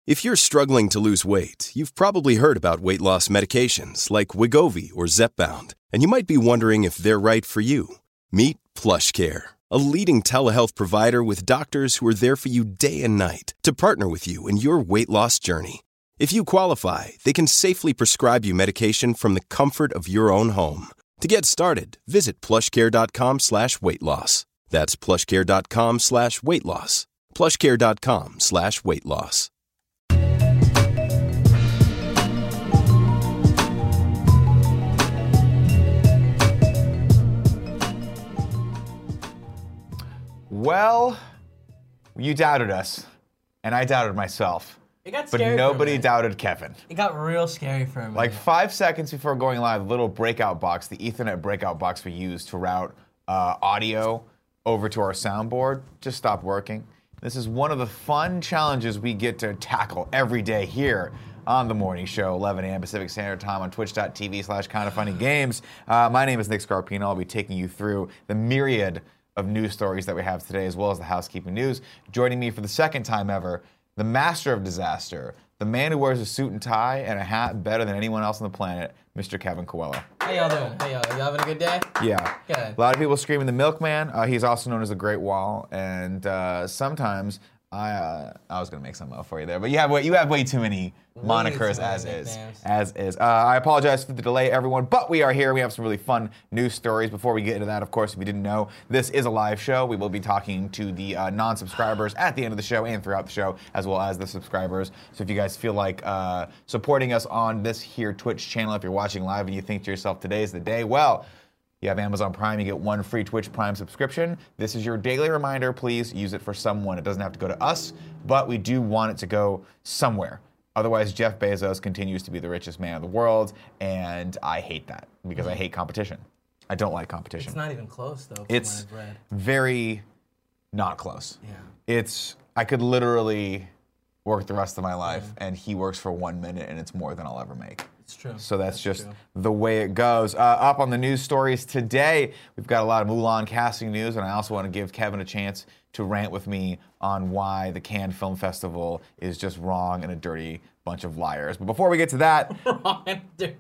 If you're struggling to lose weight, you've probably heard about weight loss medications like Wegovy or Zepbound, and you might be wondering if they're right for you. Meet PlushCare, a leading telehealth provider with doctors who are there for you day and night to partner with you in your weight loss journey. If you qualify, they can safely prescribe you medication from the comfort of your own home. To get started, visit plushcare.com/weightloss. That's plushcare.com/weightloss. plushcare.com/weightloss. Well, you doubted us, and I doubted myself. It got scary. But nobody doubted Kevin. It got real scary for me. Like 5 seconds before going live, the little breakout box, the Ethernet breakout box we used to route audio over to our soundboard, just stopped working. This is one of the fun challenges we get to tackle every day here on The Morning Show, 11 a.m. Pacific Standard Time on twitch.tv/kindafunnygames. My name is Nick Scarpino. I'll be taking you through the myriad of news stories that we have today, as well as the housekeeping news. Joining me for the second time ever, the master of disaster, the man who wears a suit and tie and a hat better than anyone else on the planet, Mr. Kevin Coelho. How y'all doing? You having a good day? Yeah. Good. A lot of people screaming the milkman. He's also known as the Great Wall, and sometimes I was gonna make something up for you there, but you have way too many monikers as is. I apologize for the delay, everyone, but we are here. We have some really fun news stories. Before we get into that, of course, if you didn't know, this is a live show. We will be talking to the non-subscribers at the end of the show and throughout the show, as well as the subscribers. So if you guys feel like supporting us on this here Twitch channel, if you're watching live and you think to yourself, today's the day, well, you have Amazon Prime, you get one free Twitch Prime subscription. This is your daily reminder. Please use it for someone. It doesn't have to go to us, but we do want it to go somewhere. Otherwise, Jeff Bezos continues to be the richest man in the world, and I hate that because I hate competition. I don't like competition. It's not even close, though, from it's what I've read. Very not close. Yeah. I could literally work the rest of my life, and he works for 1 minute, and it's more than I'll ever make. It's true. So that's just the way it goes. Up on the news stories today, we've got a lot of Mulan casting news, and I also want to give Kevin a chance to rant with me on why the Cannes Film Festival is just wrong and a dirty bunch of liars. But before we get to that... Wrong and dirty.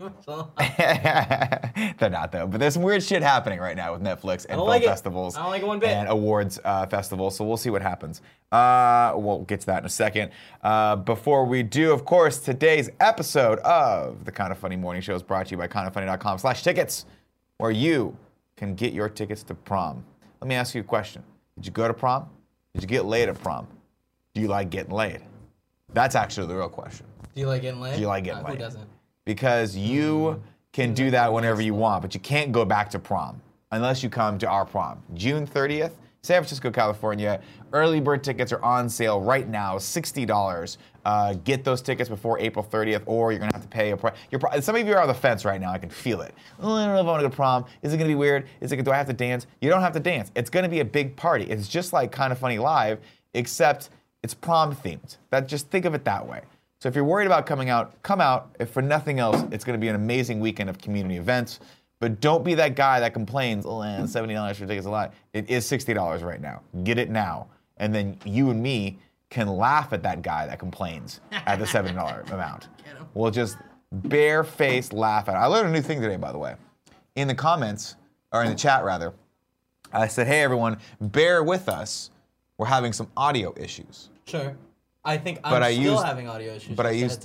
They're not, though. But there's some weird shit happening right now with Netflix and film festivals. I don't like it one bit. And awards festivals, so we'll see what happens. We'll get to that in a second. Before we do, of course, today's episode of the Kinda Funny Morning Show is brought to you by kindafunny.com/tickets, where you can get your tickets to prom. Let me ask you a question. Did you go to prom? Did you get laid at prom? Do you like getting laid? That's actually the real question. Do you like getting laid? Do you like getting laid? Who doesn't? Because you can do that whenever you want, but you can't go back to prom unless you come to our prom. June 30th, San Francisco, California. Early bird tickets are on sale right now, $60. Get those tickets before April 30th, or you're going to have to pay a price. Some of you are on the fence right now. I can feel it. Oh, I don't know if I want to go to prom. Is it going to be weird? Do I have to dance? You don't have to dance. It's going to be a big party. It's just like Kinda Funny Live, except it's prom themed. Just think of it that way. So if you're worried about coming out, come out. If for nothing else, it's going to be an amazing weekend of community events. But don't be that guy that complains, oh, man, $70 for tickets a lot. It is $60 right now. Get it now. And then you and me can laugh at that guy that complains at the $70 amount. We'll just bare-faced laugh at it. I learned a new thing today, by the way. In the comments, or in the chat, rather, I said, hey, everyone, bear with us. We're having some audio issues. Sure. I think I'm still having audio issues. But I used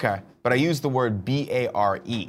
the word B-A-R-E,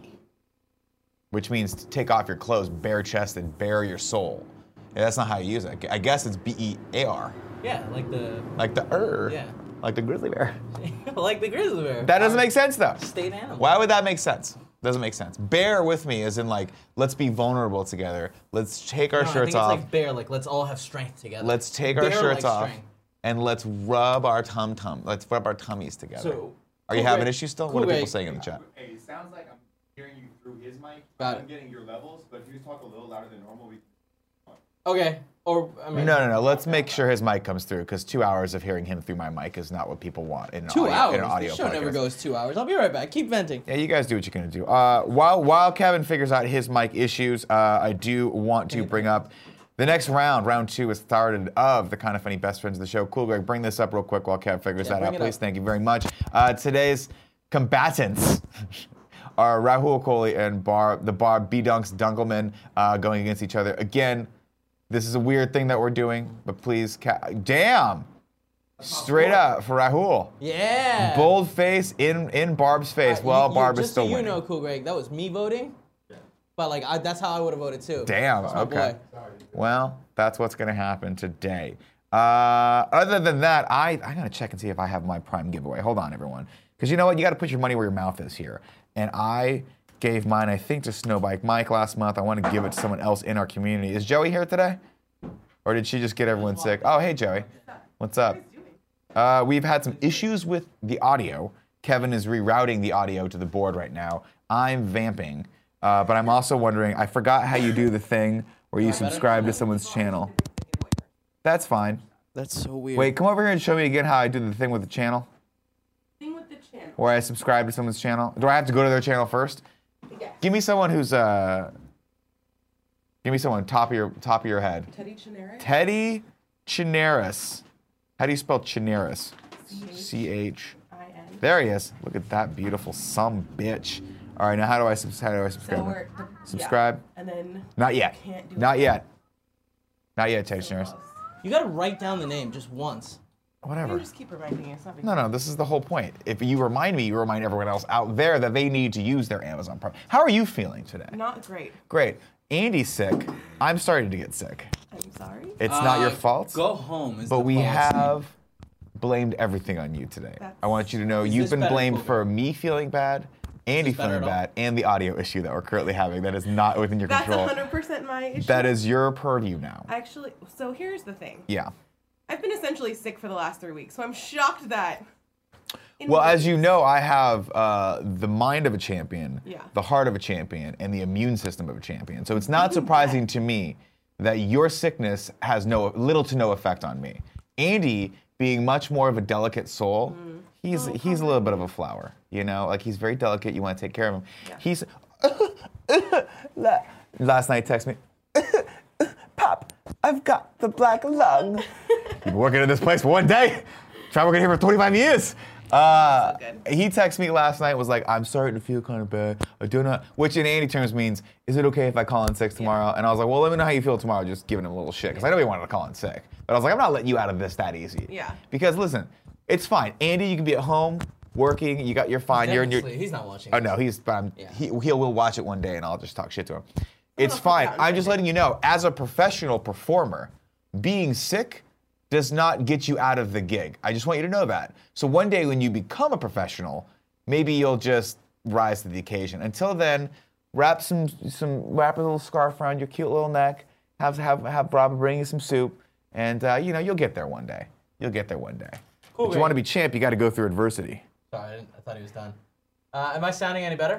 which means to take off your clothes, bare-chested, bare your soul. Yeah, that's not how you use it. I guess it's B-E-A-R. Yeah, like the... Yeah. Like the grizzly bear. Like the grizzly bear. That doesn't make sense, though. State animal. Why would that make sense? Doesn't make sense. Bear with me as in, like, let's be vulnerable together. Let's take our shirts off. I think it's like bear, like let's all have strength together. Let's take our shirts off and let's rub our Let's rub our tummies together. So, are you having issues still? What are people saying in the chat? Hey, it sounds like I'm hearing you through his mic. I'm getting your levels, but if you talk a little louder than normal, we... Okay. Or I mean, No. Let's make sure his mic comes through, because 2 hours of hearing him through my mic is not what people want in an 2 hours. In an audio The show podcast. never goes 2 hours. I'll be right back. Keep venting. Yeah, you guys do what you're gonna do. While Kevin figures out his mic issues, I do want to bring up The next round, round 2, is started of the Kind of Funny Best Friends of the Show. Cool, Greg, bring this up real quick while Kev figures that bring out, it please. up. Thank you very much. Today's combatants are Rahul Kohli and the B-Dunks Dunkelman going against each other. Again, this is a weird thing that we're doing, but please, damn! Straight up for Rahul. Yeah. Bold face in Barb's face. Barb is still Just so winning. you know, Cool Greg, that was me voting. But like, that's how I would have voted too. Damn, That's my okay. boy. Well, that's what's going to happen today. Other than that, I got to check and see if I have my Prime giveaway. Hold on, everyone. Because you know what? You got to put your money where your mouth is here. And I gave mine, I think, to Snowbike Mike last month. I want to give it to someone else in our community. Is Joey here today? Or did she just get everyone sick? Oh, hey, Joey. What's up? We've had some issues with the audio. Kevin is rerouting the audio to the board right now. I'm vamping. But I'm also wondering, I forgot how you do the thing where you subscribe to someone's channel. That's fine. That's so weird. Wait, come over here and show me again how I do the thing with the channel. Thing with the channel. Where I subscribe to someone's channel. Do I have to go to their channel first? Yes. Give me someone who's give me someone top of your head. Teddy Chinera. Teddy Chinaris. How do you spell Chinaris? C-H. I-N. There he is. Look at that beautiful bitch. All right, now how do I subscribe? So Subscribe? Yeah. And then. Not yet. Can't do Not it. yet. Not yet, Teddy Chinaris. You gotta write down the name just once. You Whatever. can just keep reminding you. It's not big No, this is the whole point. If you remind me, you remind everyone else out there that they need to use their Amazon Prime. How are you feeling today? Not great. Great. Andy's sick. I'm starting to get sick. I'm sorry. It's not your fault. Go home. But we have blamed everything on you today. I want you to know you've this been better, blamed Colby? for me feeling bad, Andy this better feeling at all? bad, and the audio issue that we're currently having. That is not within your That's control. 100% my issue. That is your purview now. Actually, so here's the thing. Yeah. I've been essentially sick for the last 3 weeks, so I'm shocked that. Well, as you know, I have the mind of a champion, Yeah. the heart of a champion, and the immune system of a champion. So it's not surprising to me that your sickness has little to no effect on me. Andy, being much more of a delicate soul, he's a little bit of a flower. You know, like he's very delicate. You want to take care of him. Yeah. He's last night text me, Pop, I've got the black lung. You've been working in this place for one day. Try working here for 25 years. He texted me last night, was like, I'm starting to feel kind of bad. I do not, which in Andy terms means, is it okay if I call in sick tomorrow? And I was like, well, let me know how you feel tomorrow, just giving him a little shit. Because I know he wanted to call in sick. But I was like, I'm not letting you out of this that easy. Yeah. Because listen, it's fine. Andy, you can be at home working. You're fine. You're in your. He's not watching. Oh no, he's. Yeah. He will watch it one day, and I'll just talk shit to him. It's fuck fine. out. I'm just letting you know, as a professional performer, being sick does not get you out of the gig. I just want you to know that. So one day when you become a professional, maybe you'll just rise to the occasion. Until then, wrap a little scarf around your cute little neck. Have Rob bring you some soup, and you'll get there one day. You'll get there one day. Cool, But you want to be champ, you got to go through adversity. Sorry, I thought he was done. Am I sounding any better?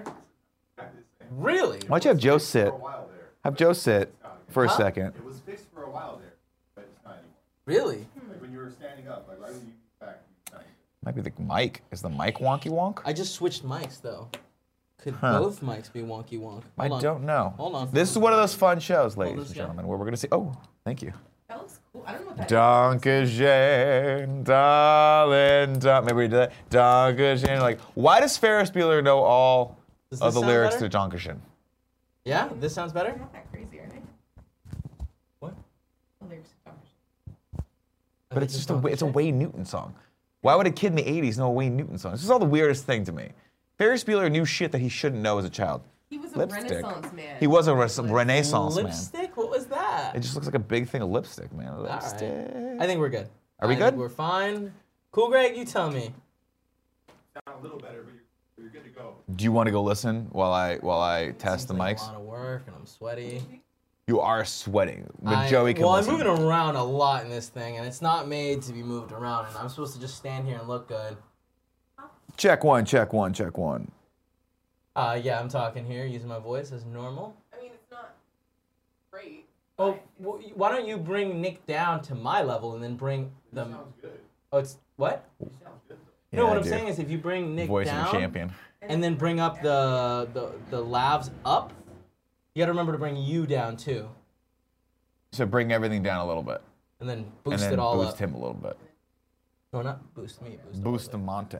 Really? Why don't you have Joe sit? For a while there. Have Joe sit for a second. It was fixed for a while there, but it's not anymore. Really? Like when you were standing up, like right when you back, it's not anymore. Might be the mic. Is the mic wonky wonk? I just switched mics though. Could both mics be wonky wonk? I Hold on. don't know. Hold on. This is one of those fun shows, ladies this and guy. gentlemen, where we're going to see. Oh, thank you. That looks cool. I don't know what that Dankeschön, darling. Maybe we did that. Dankeschön. Like, why does Ferris Bueller know all Does of this the sound lyrics better? to Dankeschön? Yeah, this sounds better. They're not that crazy, are they? What? The lyrics to Dr. But it's just it's a Wayne Newton song. Why would a kid in the 80s know a Wayne Newton song? This is all the weirdest thing to me. Ferris Bueller knew shit that he shouldn't know as a child. He was a Lipstick. Renaissance man. He was a Renaissance man. Lipstick? What was that? It just looks like a big thing of lipstick, man. All right. Lipstick. I think we're good. Are we I good? think we're fine. Cool, Greg. You tell me. Sound a little better, but you're good to go. Do you want to go listen while I test the Seems like mics? A lot of work, and I'm sweaty. You are sweating, but Joey can Well, listen. I'm moving around a lot in this thing, and it's not made to be moved around. And I'm supposed to just stand here and look good. Check one, check one, check one. Yeah, I'm talking here, using my voice as normal. I mean, it's not great. Oh, well, why don't you bring Nick down to my level and then bring them? Sounds good. Oh, it's what? Sounds good though. No, Yeah, what I'm dude. saying is if you bring Nick Voice down of a champion. and then bring up the lavs up, you got to remember to bring you down too. So bring everything down a little bit. and then And boost then it all boost up. him a little bit. No, not boost me. Boost the Monte.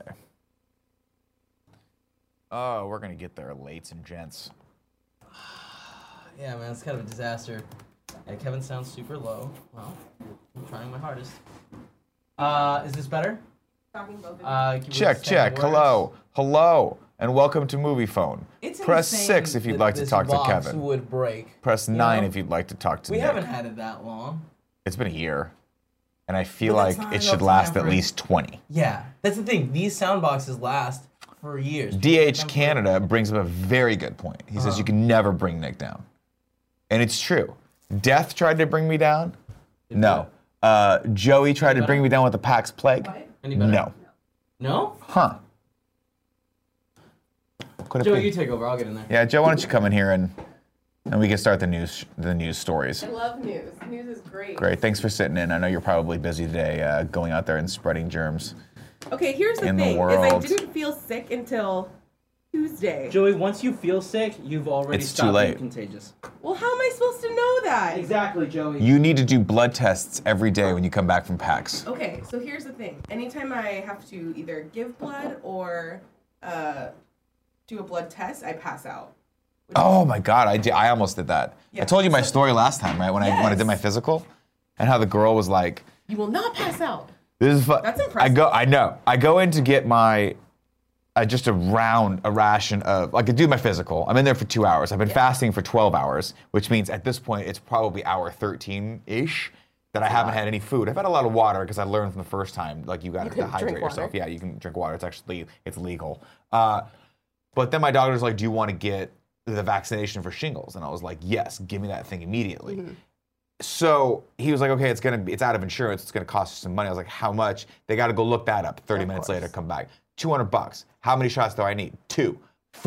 Oh, we're going to get there, ladies and gents. Yeah, man, it's kind of a disaster. Yeah, Kevin sounds super low. Well, I'm trying my hardest. Is this better? Talking both of you. Can we Check, say check. words? Hello. Hello. And welcome to Movie Phone. It's Press insane 6 if you'd that like to this talk to box Kevin. would break. Press You 9 know? if you'd like to talk to We Nick. haven't had it that long. It's been a year. And I feel But that's like not it enough should time last at for- least 20. Yeah, that's the thing. These sound boxes last for years. DH Canada brings up a very good point. He says you can never bring Nick down. And it's true. Death tried to bring me down. No. Joey tried to bring me down with the Pax Plague. Any better? No. No? Huh. Could it Joe, be? you take over. I'll get in there. Yeah, Joe, why don't you come in here and we can start the news stories. I love news. News is great. Great. Thanks for sitting in. I know you're probably busy today, going out there and spreading germs. Okay, here's the In the thing: is I world. didn't feel sick until Tuesday. Joey, once you feel sick, you've already It's too stopped late. being contagious. Well, how am I supposed to know that? Exactly, Joey. You need to do blood tests every day when you come back from PAX. Okay, so here's the thing: anytime I have to either give blood or do a blood test, I pass out. Oh my God, I almost did that. I Yeah. told you my story last time, right? When I Yes. did my physical, and how the girl was like, You will not pass out. "This is fun." That's impressive. I go in to get my just a ration of like I do my physical. I'm in there for 2 hours. I've been fasting for 12 hours, which means at this point it's probably hour 13-ish that I haven't had any food. I've had a lot of water because I learned from the first time, like you got to can hydrate drink yourself. water. Yeah, you can drink water. It's legal. But then my doctor's like, "Do you want to get the vaccination for shingles?" And I was like, "Yes, give me that thing immediately." So he was like, "Okay, it's out of insurance. It's gonna cost you some money." I was like, "How much?" They got to go look that up. 30 minutes later, come back. $200. How many shots do I need? 2.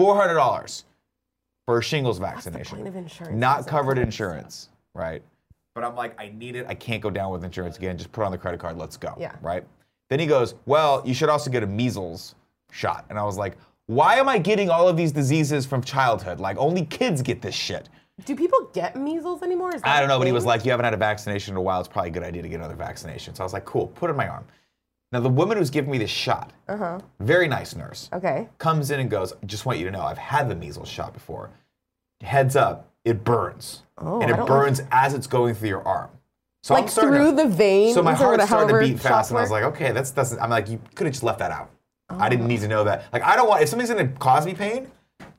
$400 for a shingles vaccination. point of insurance? Not It's so covered close. insurance, right? But I'm like, I need it. I can't go down with insurance again. Just put it on the credit card. Let's go. Yeah. Right. Then he goes, "Well, you should also get a measles shot." And I was like, "Why am I getting all of these diseases from childhood? Like only kids get this shit." Do people get measles anymore? Is that I don't know, but he a was thing? like, "You haven't had a vaccination in a while. It's probably a good idea to get another vaccination." So I was like, "Cool, put it in my arm." Now the woman who's giving me this shot, very nice nurse, Okay. comes in and goes, "Just want you to know, I've had the measles shot before. Heads up, it burns, Oh, and I it don't burns as it's going through your arm." So Like I'm starting through the veins. So my or heart started to however beat fast, shots and I was work? like, "Okay, that's doesn't." I'm like, "You could have just left that out. I didn't need to know that. Like, I don't want if something's gonna cause me pain,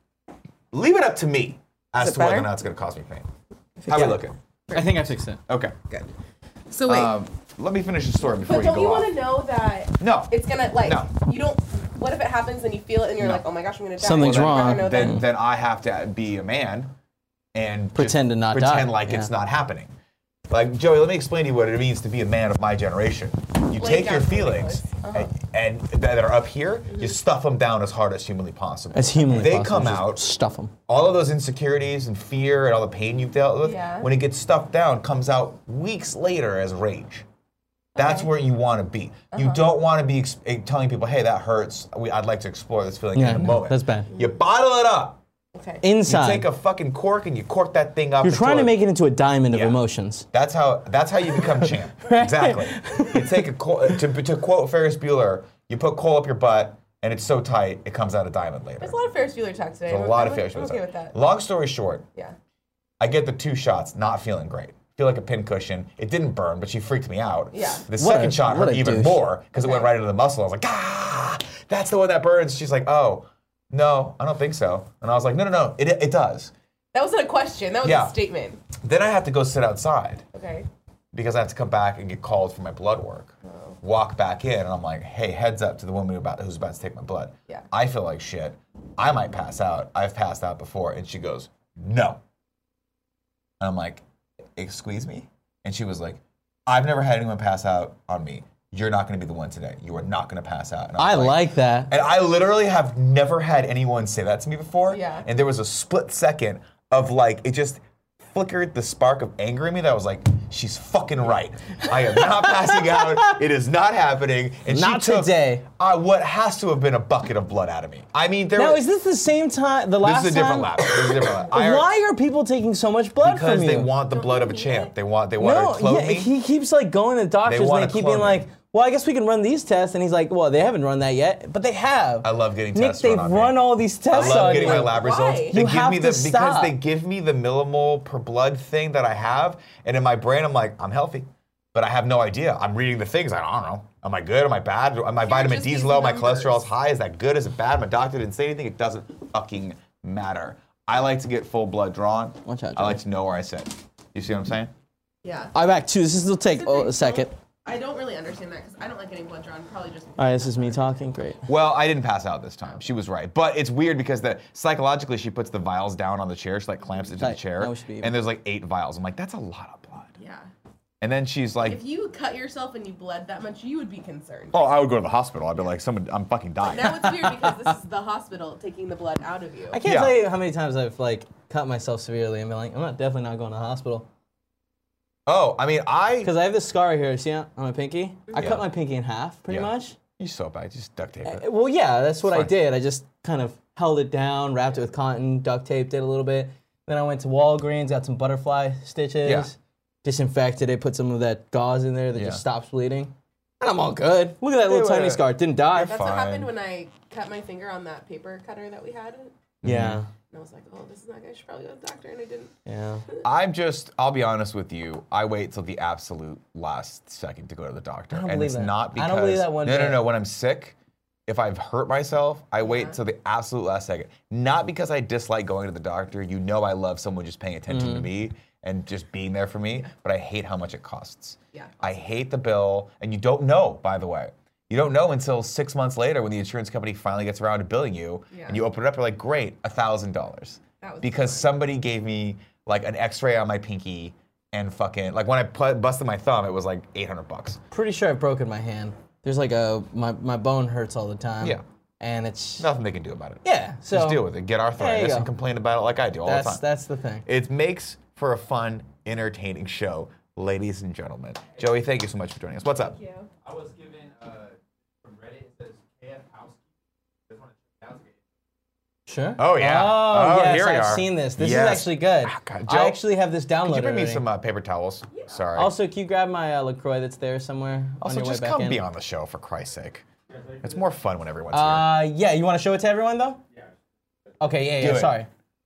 leave it up to me as it to whether or better? not it's gonna cause me pain." How we looking? I think I fixed it. Okay. Good. So wait, Let me finish the story before but you don't go you off. want to know that No. it's gonna like No. you don't? What if it happens and you feel it and you're No. like, oh my gosh, I'm gonna die? Something's I'd rather wrong. know then that- then I have to be a man and just Pretend to not pretend die. like it's Yeah. not happening. Like Joey, let me explain to you what it means to be a man of my generation. You Lay take down your for feelings ridiculous. and that are up here, you stuff them down as hard as humanly possible. As humanly they possible. come Just out, Stuff them. all of those insecurities and fear and all the pain you've dealt with, Yeah. when it gets stuffed down, comes out weeks later as rage. That's Okay. where you want to be. You don't want to be telling people, "Hey, that hurts. I'd like to explore this feeling in a moment." that's bad. You bottle it up. Okay. You Inside. take a fucking cork and you cork that thing up. You're trying to until make it into a diamond Yeah. of emotions. That's how you become champ. Exactly. You take to quote Ferris Bueller, you put coal up your butt and it's so tight it comes out a diamond later. There's a lot of Ferris Bueller talk today. There's a lot of I'm Ferris Bueller. okay with that. Long story short, Yeah. I get the 2 shots, not feeling great. Feel like a pincushion. It didn't burn, but she freaked me out. Yeah. The second shot what hurt a even douche. more because it went Okay. right into the muscle. I was like, "Ah, that's the one that burns." She's like, "Oh, no, I don't think so." And I was like, "No, it does." That wasn't a question. That was Yeah. a statement. Then I have to go sit outside Okay. because I have to come back and get called for my blood work. Walk back in, and I'm like, "Hey, heads up to the woman who's about to take my blood. Yeah. I feel like shit. I might pass out. I've passed out before." And she goes, "No." And I'm like, "Excuse me?" And she was like, "I've never had anyone pass out on me. You're not going to be the one today. You are not going to pass out." And I was like that. And I literally have never had anyone say that to me before. Yeah. And there was a split second of like, it just flickered the spark of anger in me that I was like, she's fucking right. I am not passing out. It is not happening. And Not she took today. What has to have been a bucket of blood out of me. I mean, Now, is this the same time, the last time? This is a different lab. This is a different lab. Why are people taking so much blood Because from you? they want the blood of a champ. They want to No, clone yeah, me. he keeps like going to doctors and wanna they keep clone being me. like, well, I guess we can run these tests. And he's like, well, they haven't run that yet, but they have. I love getting Nick, tests they've run on me. run all these tests I love on getting you. my lab results. Why? They You give have me to because stop. they give me the millimole per blood thing that I have, and in my brain I'm like, I'm healthy, but I have no idea. I'm reading the things. I don't know. Am I good? Am I bad? My vitamin just D's these low. My numbers. cholesterol's high. Is that good? Is it bad? My doctor didn't say anything. It doesn't fucking matter. I like to get full blood drawn. Watch out, I like Joey. to know where I sit. You see what I'm saying? Yeah. I'm back too. This will take That's the a second. thing. I don't really understand that because I don't like getting blood drawn. Probably just. All right, this is me talking. Great. Well, I didn't pass out this time. She was right. But it's weird because psychologically she puts the vials down on the chair. She like clamps it to the Tight. chair. That should be even. And there's like 8 vials. I'm like, that's a lot of blood. Yeah. And then she's like, If you cut yourself and you bled that much, you would be concerned. oh, I would go to the hospital. I'd be like, I'm fucking dying. Now it's weird because this is the hospital taking the blood out of you. I can't Yeah. tell you how many times I've like cut myself severely and been like, definitely not going to the hospital. Oh, I mean, Because I have this scar here, see on my pinky? I Yeah. cut my pinky in half, pretty Yeah. much. You're so bad. Just duct tape it. Well, yeah, that's what I Fine. did. I just kind of held it down, wrapped it with cotton, duct taped it a little bit. Then I went to Walgreens, got some butterfly stitches, Yeah. disinfected it, put some of that gauze in there that Yeah. just stops bleeding. And I'm all good. Look at that little They tiny were- scar. It didn't die. That's Fine. what happened when I cut my finger on that paper cutter that we had. And Yeah. I was like, oh, this is not good. I should probably go to the doctor. And I didn't. Yeah. I'll be honest with you, I wait till the absolute last second to go to the doctor. don't And believe it's that. not I because. don't believe that one bit. No. When I'm sick, if I've hurt myself, I wait till the absolute last second. Not because I dislike going to the doctor. You know I love someone just paying attention Mm-hmm. to me and just being there for me, but I hate how much it costs. Yeah. I hate the bill, and you don't know, by the way. You don't know until 6 months later when the insurance company finally gets around to billing you, Yeah. and you open it up, you're like, great, $1,000. That was Because fun. somebody gave me like an X-ray on my pinky and fucking like when I busted my thumb, it was like $800. Pretty sure I've broken my hand. There's like my bone hurts all the time. Yeah. And it's Nothing they can do about it. yeah. So Just deal with it. Get There arthritis you go. and complain about it like I do all the time. That's the thing. It makes for a fun, entertaining show, ladies and gentlemen. Joey, thank you so much for joining us. What's up? Thank you. I was given from Reddit, it says KF Housekeeping. Just want to check it out. Sure. Oh, yeah. Oh, Oh, yes, here we I've are. seen this. This Yes. is actually good. Ah, God, Joe, I actually have this downloaded. Could you bring me already. some paper towels? Sorry. Also, can you grab my LaCroix that's there somewhere Also, on your just way back come in? be on the show for Christ's sake. It's more fun when everyone's here. Yeah, you want to show it to everyone though? Yeah. Okay, Do yeah, it. sorry.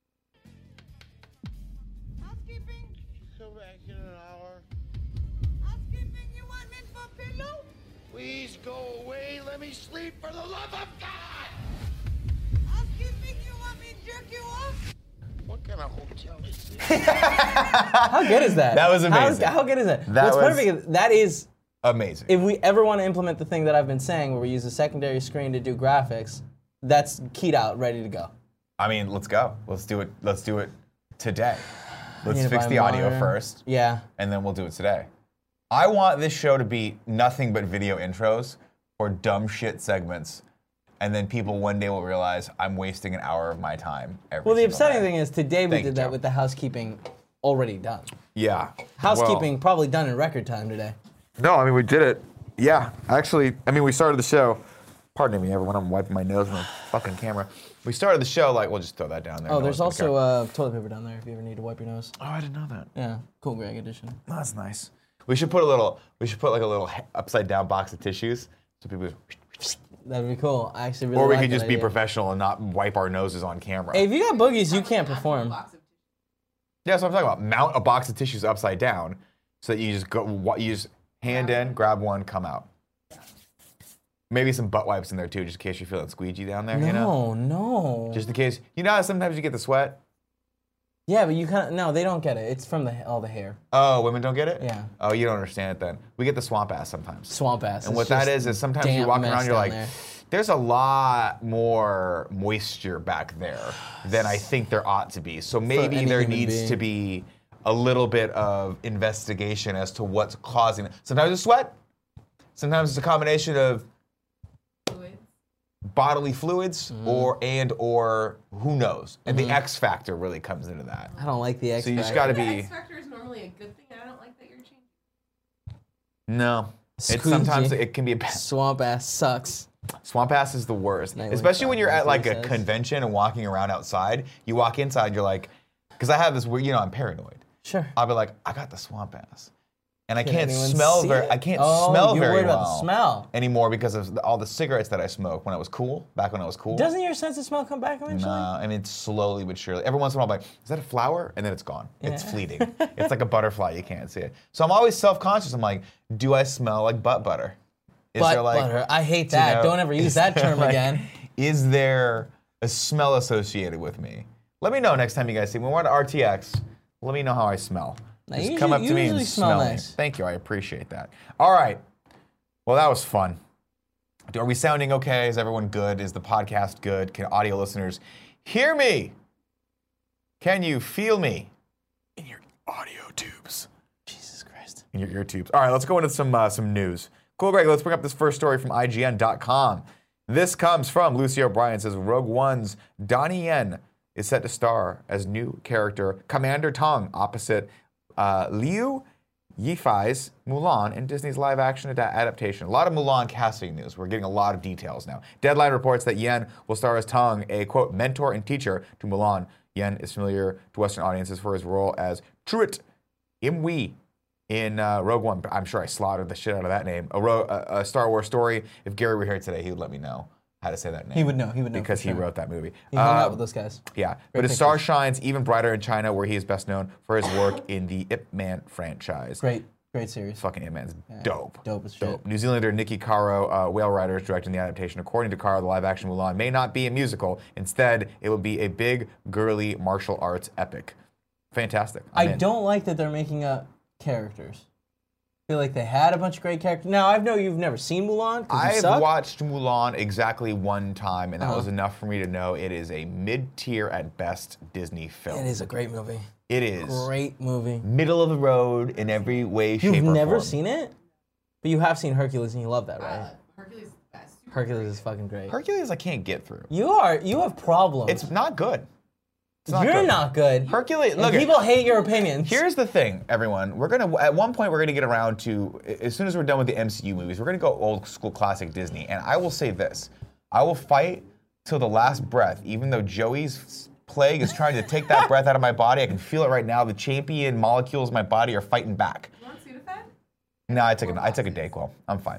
Housekeeping? Come back in an hour. Housekeeping, you want me for pillow? Please go away. Let me sleep for the love of God. Housekeeping, you want me to jerk you off? What kind of hotel is this? How good is that? That was amazing. How good is that? That What's was- perfect is that is Amazing. if we ever want to implement the thing that I've been saying where we use a secondary screen to do graphics, that's keyed out, ready to go. I mean, let's go. Let's do it. Let's do it today. Let's Need to fix buy the a audio monitor. first, Yeah. and then we'll do it today. I want this show to be nothing but video intros or dumb shit segments, and then people one day will realize I'm wasting an hour of my time every Well, the single upsetting day. thing is today we Thank you, did that Joe. with the housekeeping already done. Yeah. Housekeeping probably done in record time today. No, I mean, we did it. Yeah, actually, I mean, we started the show. Pardon me, everyone. I'm wiping my nose on the fucking camera. We started the show like, we'll just throw that down there. Oh, No there's one's gonna also care. toilet paper down there if you ever need to wipe your nose. Oh, I didn't know that. Yeah, cool Greg edition. Oh, that's nice. We should put like a little upside down box of tissues so people. That'd be cool. I actually really Or we like could that just be idea. professional and not wipe our noses on camera. Hey, if you got boogies, you can't perform. Yeah, that's what I'm talking about. Mount a box of tissues upside down so that you just you just hand in, grab one, come out. Maybe some butt wipes in there too, just in case you're feeling squeegee down there. You know, No. just in case. You know how sometimes you get the sweat. Yeah, but you kind of no, they don't get it. It's from all the hair. Oh, women don't get it? Yeah. Oh, you don't understand it then. We get the swamp ass sometimes. Swamp ass. And It's what that just is sometimes you damp walk mess around, you're down like, there. there's a lot more moisture back there than I think there ought to be. So maybe any there human needs being. to be a little bit of investigation as to what's causing it. Sometimes it's sweat. Sometimes it's a combination of bodily fluids or who knows. And the X factor really comes into that. I don't like the X So you just factor. got to The be X factor is normally a good thing. I don't like that you're changing. no. It's Squeegee. sometimes it can be a bad. Swamp ass sucks. Swamp ass is the worst, Nightwing especially when you're at like a says. convention and walking around outside. You walk inside, you're like, because I have this weird, I'm paranoid. Sure. I'll be like, I got the swamp ass, and I Can can't anyone smell see very, it? I can't Oh, smell you're very worried well about the smell. anymore because of all the cigarettes that I smoked when I was cool. Back when I was cool. Doesn't your sense of smell come back eventually? Nah, I mean slowly but surely. Every once in a while, I'm like, is that a flower? And then it's gone. It's Yeah. fleeting. It's like a butterfly. You can't see it. So I'm always self-conscious. I'm like, do I smell like butt butter? Is Butt there like, butter. I hate you that. know, Don't ever use is that there, term like, again. Is there a smell associated with me? Let me know next time you guys see me. When we're at RTX, let me know how I smell. Now, Just you come up usually- to me you and usually smell me. nice. Thank you. I appreciate that. All right. Well, that was fun. Are we sounding okay? Is everyone good? Is the podcast good? Can audio listeners hear me? Can you feel me in your audio tubes? Jesus Christ. In your ear tubes. All right, let's go into some news. Cool, Greg, let's bring up this first story from IGN.com. This comes from Lucy O'Brien. It says Rogue One's Donnie Yen is set to star as new character Commander Tong opposite Liu Yifei's Mulan in Disney's live-action adaptation. A lot of Mulan casting news. We're getting a lot of details now. Deadline reports that Yen will star as Tong, a, quote, mentor and teacher to Mulan. Yen is familiar to Western audiences for his role as Truett Imwe in Rogue One. I'm sure I slaughtered the shit out of that name. A Star Wars story. If Gary were here today, he would let me know how to say that name. He would know. Because for he sure. wrote that movie. He hung out with those guys. Yeah, Great but his star pictures. shines even brighter in China, where he is best known for his work in the Ip Man franchise. Great series. Fucking Ip Man's dope. Dope as shit. New Zealander Nikki Caro, Whale Rider, is directing the adaptation. According to Caro, the live-action Mulan may not be a musical. Instead, it will be a big, girly martial arts epic. Fantastic. I I'm in. don't like that they're making up characters. I feel like they had a bunch of great characters. Now, I know you've never seen Mulan. 'Cause you I've suck. watched Mulan exactly one time, and that Uh-huh. was enough for me to know it is a mid-tier at best Disney film. It is a great movie. It is. Great movie. Middle of the road in every way, shape, You've or never form. seen it? But you have seen Hercules and you love that, right? Hercules is the best. Hercules is fucking great. Hercules I can't get through. You have problems. It's not good. It's You're good. not good. Hercules, And look at people hate your opinions. Here's the thing, everyone. At one point we're gonna get around to, as soon as we're done with the MCU movies, we're gonna go old school classic Disney. And I will say this, I will fight till the last breath, even though Joey's plague is trying to take that breath out of my body. I can feel it right now. The champion molecules in my body are fighting back. You want Sudafed? No, I took a Dayquil. I'm fine.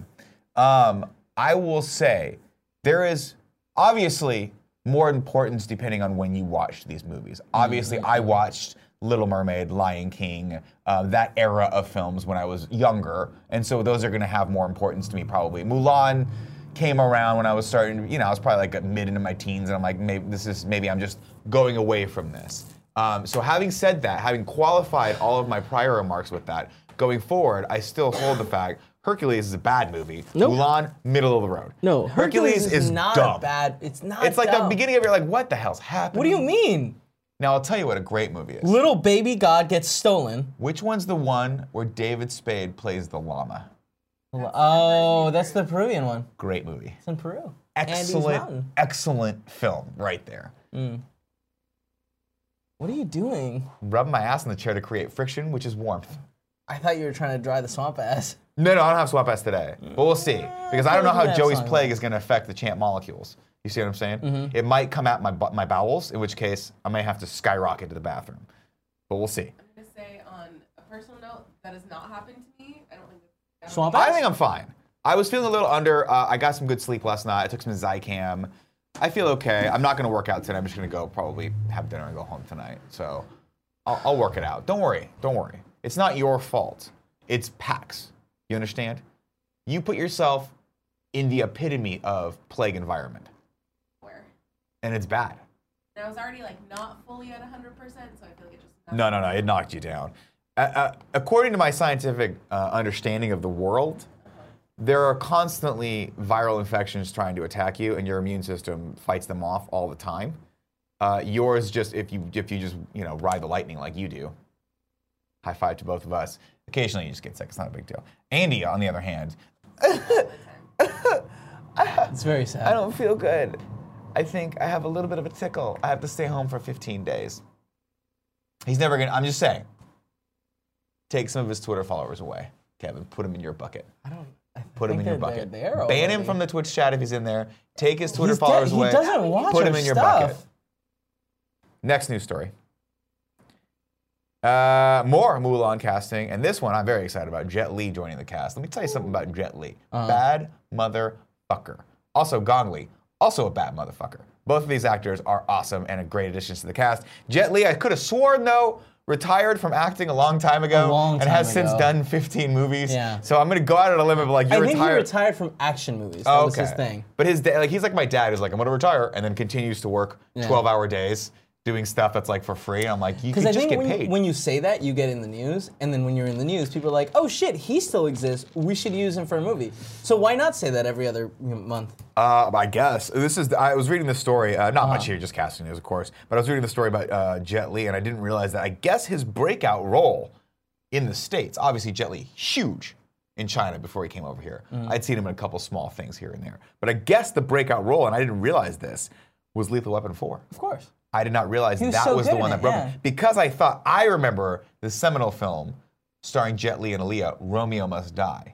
I will say there is obviously more importance depending on when you watch these movies. Obviously, I watched Little Mermaid, Lion King, that era of films when I was younger, and so those are going to have more importance to me probably. Mulan came around when I was starting. I was probably like mid into my teens, and I'm like, maybe I'm just going away from this. So having said that, having qualified all of my prior remarks with that, going forward, I still hold the fact Hercules is a bad movie. Nope. Mulan, middle of the road. No, Hercules is not dumb. bad. It's not. It's like the dumb. beginning of you're like, what the hell's happening? What do you mean? Now I'll tell you what a great movie is. Little baby God gets stolen. Which one's the one where David Spade plays the llama? Oh, that's the Peruvian one. Great movie. It's in Peru. Andes Mountain. Excellent film right there. What are you doing? Rubbing my ass in the chair to create friction, which is warmth. I thought you were trying to dry the swamp ass. No, I don't have swamp ass today, but we'll see. Because I don't know how Yeah, Joey's fine. plague is going to affect the champ molecules. You see what I'm saying? It might come out my bowels, in which case I may have to skyrocket to the bathroom. But we'll see. I'm gonna say on a personal note, that has not happened to me. I don't think that's Swamp I ass? think I'm fine. I was feeling a little under. I got some good sleep last night. I took some Zycam. I feel okay. I'm not going to work out today. I'm just going to go probably have dinner and go home tonight. So I'll work it out. Don't worry. It's not your fault. It's PAX. You understand? You put yourself in the epitome of plague environment, where. and it's bad. And I was already like not fully at 100%, so I feel like it just. No. It knocked you down. According to my scientific understanding of the world, there are constantly viral infections trying to attack you, and your immune system fights them off all the time. Yours just if you just ride the lightning like you do. High five to both of us. Occasionally you just get sick. It's not a big deal. Andy, on the other hand, It's very sad. I don't feel good. I think I have a little bit of a tickle. I have to stay home for 15 days. He's never gonna, I'm just saying, take some of his Twitter followers away. Kevin, put him in your bucket. Put him in your bucket. Ban him from the Twitch chat if he's in there. Take his Twitter followers away. He doesn't watch Put our him in your stuff. bucket. Next news story. More Mulan casting, and this one I'm very excited about. Jet Li joining the cast. Let me tell you something about Jet Li. Bad motherfucker. Also Gong Li, also a bad motherfucker. Both of these actors are awesome and a great additions to the cast. Jet Li, I could have sworn though, retired from acting a long time ago and has since done 15 movies. Yeah. So I'm gonna go out on a limb and be like, you're retired. I think he retired from action movies. That was his thing. But his dad, like he's like my dad, who's like, I'm gonna retire, and then continues to work 12-hour days doing stuff that's like for free. And I'm like, you could just get paid. Because I think when you say that, you get in the news, and then when you're in the news, people are like, oh shit, he still exists. We should use him for a movie. So why not say that every other month? I guess. I was reading this story, not much here, just casting news, of course, but I was reading the story about Jet Li, and I didn't realize that I guess his breakout role in the States, obviously Jet Li, huge in China before he came over here. I'd seen him in a couple small things here and there. But I guess the breakout role, and I didn't realize this, was Lethal Weapon 4. Of course. I did not realize that so was the good one in that it, broke yeah. me. Because I remember the seminal film starring Jet Li and Aaliyah, Romeo Must Die.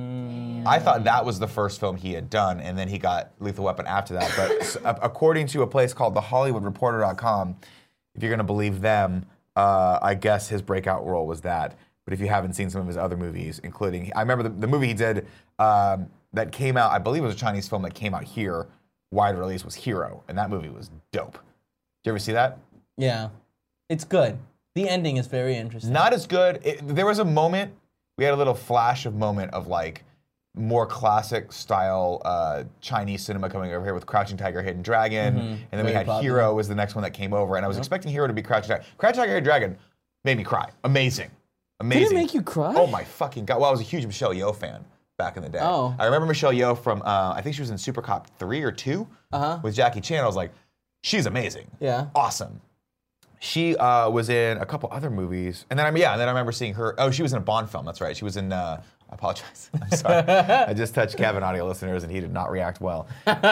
I thought that was the first film he had done, and then he got Lethal Weapon after that. But according to a place called thehollywoodreporter.com, if you're going to believe them, I guess his breakout role was that. But if you haven't seen some of his other movies, including, I remember the movie he did that came out, I believe it was a Chinese film that came out here, wide release, was Hero, and that movie was dope. Did you ever see that? Yeah. It's good. The ending is very interesting. Not as good. There was a moment, we had a little flash of moment of like more classic style Chinese cinema coming over here with Crouching Tiger, Hidden Dragon, and then we had Hero was the next one that came over, and I was expecting Hero to be Crouching Tiger. Crouching Tiger, Hidden Dragon made me cry. Amazing. Amazing. Did it make you cry? Oh my fucking God. Well, I was a huge Michelle Yeoh fan back in the day. Oh. I remember Michelle Yeoh from, I think she was in Super Cop 3 or 2 with Jackie Chan. I was like, she's amazing. Yeah. Awesome. She was in a couple other movies, and then I remember seeing her. Oh, she was in a Bond film. That's right. She was in. I apologize. I'm sorry. I just touched Kevin, audio listeners, and he did not react well.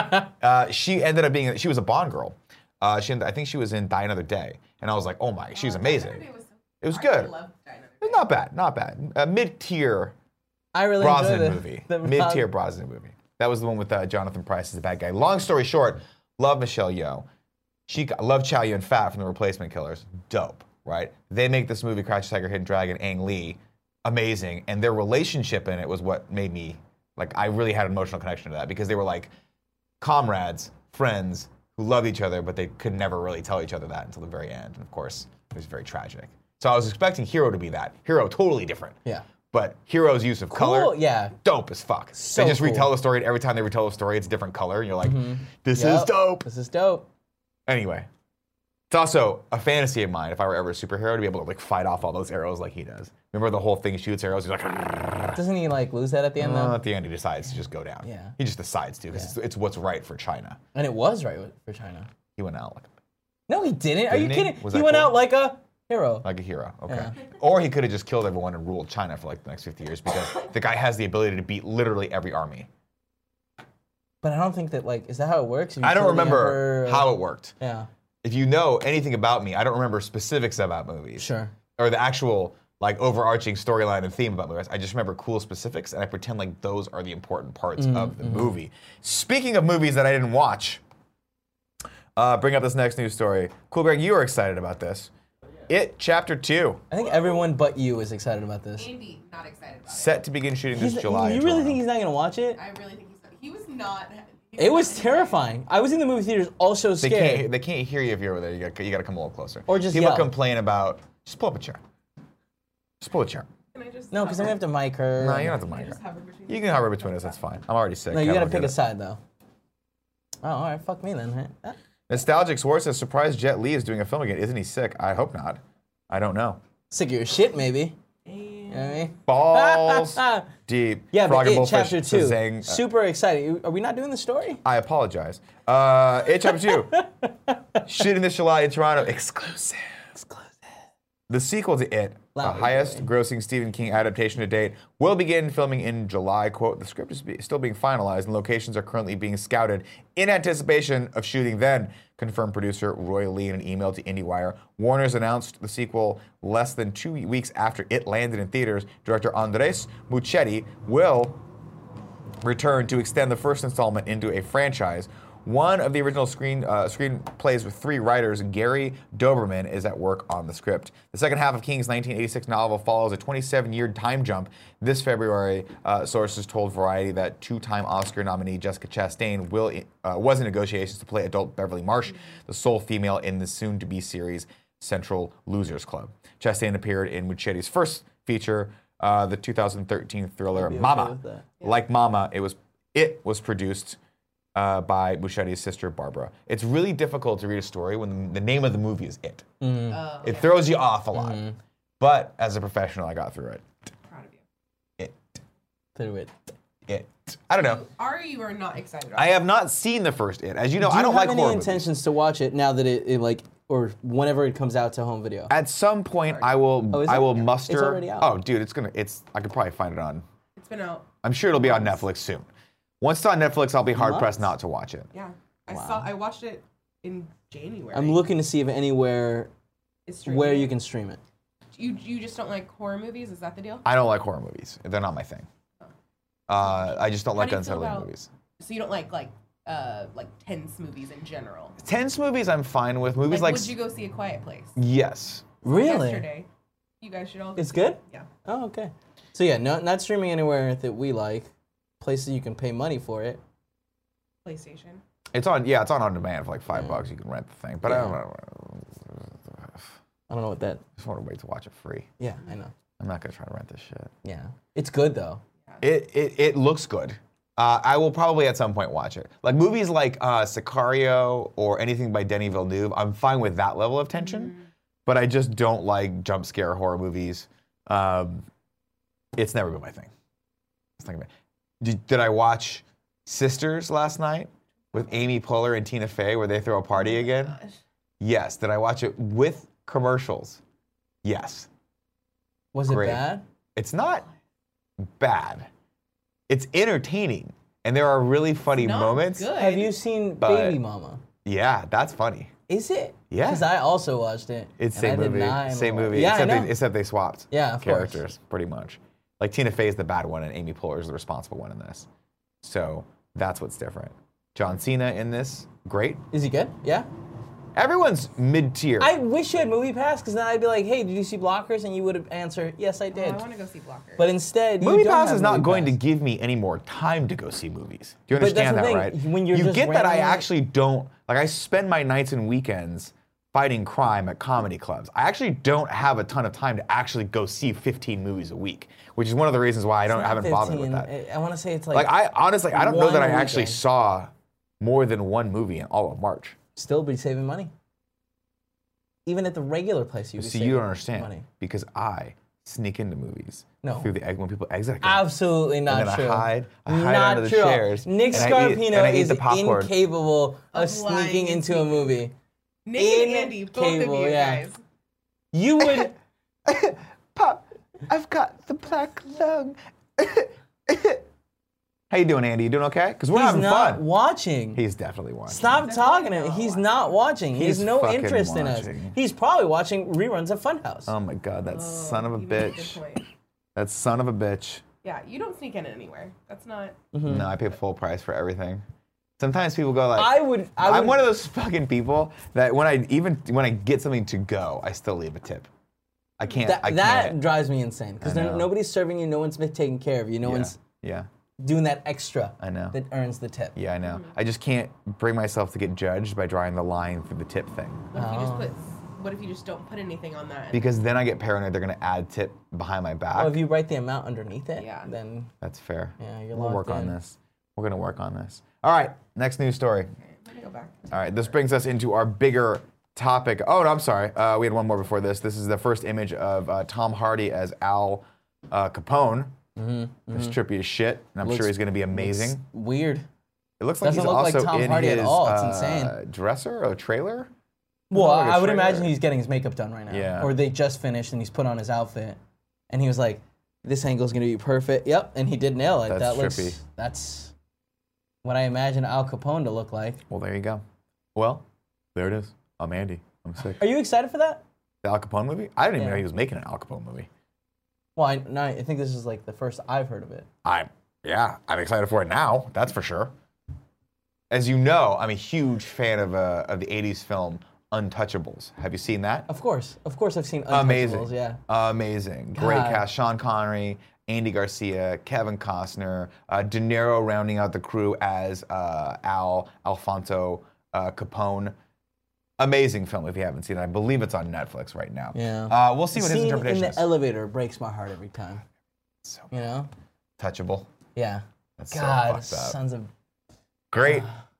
She ended up being. She was a Bond girl. I think she was in Die Another Day, and I was like, oh my, she's amazing. It was good. It was not bad. Not bad. A mid-tier I really Brosnan enjoyed movie. Mid-tier Brosnan movie. That was the one with Jonathan Pryce as the bad guy. Long story short, love Michelle Yeoh. Love Chow Yun-fat from The Replacement Killers. Dope, right? They make this movie, Crouching Tiger, Hidden Dragon, Ang Lee, amazing. And their relationship in it was what made me, like, I really had an emotional connection to that because they were like comrades, friends who loved each other, but they could never really tell each other that until the very end. And of course, it was very tragic. So I was expecting Hero to be that. Hero, totally different. Yeah. But Hero's use of color, yeah. dope as fuck. So they just cool. retell the story, and every time they retell the story, it's a different color, and you're like, this is dope. This is dope. Anyway, it's also a fantasy of mine, if I were ever a superhero, to be able to like fight off all those arrows like he does. Remember the whole thing, he shoots arrows, he's like, Doesn't he like lose that at the end though? at the end he decides to just go down. Yeah. He just decides to, because it's what's right for China. And it was right for China. He went out like No, he didn't. Are you Didn't he? kidding? Was He that went cool? out like a hero. a hero. Okay. Yeah. Or he could have just killed everyone and ruled China for like the next 50 years, because the guy has the ability to beat literally every army. But I don't think that like, is that how it works? If you I don't kill the remember emperor, how it worked. Yeah. If you know anything about me, I don't remember specifics about movies. Sure. Or the actual like overarching storyline and theme about movies. I just remember cool specifics, and I pretend like those are the important parts of the movie. Speaking of movies that I didn't watch, bring up this next news story. Cool, Greg, you are excited about this. It Chapter 2, I think everyone but you is excited about this. Andy, not excited about set to begin shooting this July. You in really Toronto. think he's not gonna watch it? it. I really think he's not. He was not. It was terrifying. I was in the movie theaters also They scared. can't hear you if you're over there. You got to come a little closer. Or just People yell. complain about. Just pull up a chair. Just pull a chair. Can I just No, because then we have to mic her. No, you don't have to mic just her. hover between You can hover between us. That's fine. I'm already sick. No, you Kevin gotta will pick get a it. side though. Oh, all right. Fuck me then. Right? Nostalgic Source says surprised Jet Li is doing a film again. Isn't he sick? I hope not. I don't know. Sick of your shit, maybe. You know what I mean? Balls deep. Yeah, Frog but and It Chapter Bullfish 2. says Zhang. Super exciting. Are we not doing the story? I apologize. It Chapter 2. Shooting this July in Toronto. Exclusive. The sequel to It, the Loud, highest-grossing Stephen King adaptation to date, will begin filming in July. Quote, the script is still being finalized and locations are currently being scouted in anticipation of shooting then, confirmed producer Roy Lee in an email to IndieWire. Warner's announced the sequel less than 2 weeks after It landed in theaters. Director Andres Muschietti will return to extend the first installment into a franchise. One of the original screenplays with 3 writers, Gary Doberman, is at work on the script. The second half of King's 1986 novel follows a 27-year time jump. This February, sources told Variety that 2-time Oscar nominee Jessica Chastain was in negotiations to play adult Beverly Marsh, the sole female in the soon-to-be series Central Losers Club. Chastain appeared in Muschetti's first feature, the 2013 thriller Mama. Like Mama, it was produced by Muschetti's sister, Barbara. It's really difficult to read a story when the name of the movie is It. It throws you off a lot. But as a professional, I got through it. Proud of you. It. Through it. It. I don't know. Are you or not excited about I have not seen the first It. As you know, I don't Do you like have horror any movies. intentions to watch it now that it like, or whenever it comes out to home video? At some point, I will. is I it? will Yeah. muster. It's already out. Oh, dude, I could probably find it on. It's been out. I'm sure it'll be on Netflix soon. Once it's on Netflix, I'll be hard pressed Months? not to watch it. Yeah. I watched it in January. I'm looking to see if anywhere It's streaming. where you can stream it. You just don't like horror movies? Is that the deal? I don't like horror movies. They're not my thing. I just don't like do you feel unsettling about- movies. So you don't like tense movies in general? Tense movies, I'm fine with. Movies like would you go see A Quiet Place? yes. Really? Yesterday. You guys should all go It's see good? it. Yeah. Oh, okay. So yeah, not streaming anywhere that we like. Places you can pay money for it. PlayStation. It's on. Yeah, it's on demand for like $5. You can rent the thing. But I don't know. I don't know what that. I just want to wait to watch it free. Yeah, I know. I'm not gonna try to rent this shit. Yeah, it's good though. It looks good. I will probably at some point watch it. Like movies like Sicario or anything by Denis Villeneuve, I'm fine with that level of tension. But I just don't like jump scare horror movies. It's never been my thing. It's not did I watch Sisters last night with Amy Poehler and Tina Fey where they throw a party again? Gosh. Yes. Did I watch it with commercials? Yes. Was it Great. bad? It's not bad. It's entertaining. And there are really funny Not moments. good. Have you seen But- Baby Mama? Yeah, that's funny. Is it? Yeah. Because I also watched it. It's and same I did movie. not Same like- movie. Yeah, I know. except they swapped Yeah, of course. characters, pretty much. Like Tina Fey is the bad one and Amy Poehler is the responsible one in this. So that's what's different. John Cena in this, great. Is he good? Yeah. Everyone's mid-tier. I wish you had Movie Pass because then I'd be like, hey, did you see Blockers? And you would have answered, yes, I Oh, did. I want to go see Blocker. But instead, you Movie don't Pass have is not Movie going to Pass. give me any more time to go see movies. Do you But that's understand the that, thing, right? when you're you just get that I randomly- actually don't, like I spend my nights and weekends fighting crime at comedy clubs. I actually don't have a ton of time to actually go see 15 movies a week, which is one of the reasons why I haven't bothered with that. I want to say it's like, Like I honestly, I don't know that I one actually weekend. saw more than one movie in all of March. still be saving money. Even at the regular place, you would be See, saving you don't understand money. because I sneak into movies No. through the egg when people exit. Absolutely not and then true. I hide Not under the true. chairs. Nick and I eat- Scarpino and I eat is the popcorn. incapable of Of lying sneaking and into a movie. Nick and Andy, both of Incapable, you yeah. guys. You would. Pop, I've got the black lung. How you doing, Andy? You doing okay? Because we're He's having not fun. watching. He's definitely watching. Stop talking to him. He's not watching. He has He's no fucking interest in us. watching. He's probably watching reruns of Funhouse. Oh my God, that son of a You make good bitch. point. That son of a bitch. Yeah, you don't sneak in anywhere. That's not. No, I pay full price for everything. Sometimes people go like, I would. I'm one of those fucking people that when I get something to go, I still leave a tip. I can't. I that can't. drives me insane because I know. nobody's serving you. No one's been taking care of you. No one's Yeah. doing that extra. I know. That earns the tip. Yeah, I know. I just can't bring myself to get judged by drawing the line through the tip thing. What if you just put? What if you just don't put anything on that? Because then I get paranoid they're gonna add tip behind my back. Well, if you write the amount underneath it, Yeah. then That's fair. Yeah, you're We'll work locked on in. this. We're gonna work on this. All right, next news story. Let me go back. All right, this brings us into our bigger topic. Oh, no, I'm sorry. We had one more before this. This is the first image of Tom Hardy as Al Capone. It's trippy as shit, and I'm sure he's going to be amazing. weird. It looks like doesn't he's look like also Tom in Hardy at his all. It's insane. dresser or trailer. Well, Like a I would trailer? imagine he's getting his makeup done right now. Yeah. Or they just finished and he's put on his outfit. And he was like, this angle's going to be perfect. Yep, and he did nail it. That's That trippy. That's what I imagine Al Capone to look like. Well, there you go. Well, there it is. I'm Andy. I'm sick. Are you excited for that? The Al Capone movie? I didn't even Yeah. know he was making an Al Capone movie. Well, I think this is like the first I've heard of it. I'm excited for it now. That's for sure. As you know, I'm a huge fan of the '80s film Untouchables. Have you seen that? Of course I've seen Amazing. Untouchables, yeah. Amazing. Great God. cast. Sean Connery, Andy Garcia, Kevin Costner, De Niro rounding out the crew as Alfonso Capone. Amazing film if you haven't seen it. I believe it's on Netflix right now. Yeah. We'll see what The his scene interpretation in is. the elevator breaks my heart every time. So You know? touchable. Yeah. That's so God, fucked up. sons of... Great.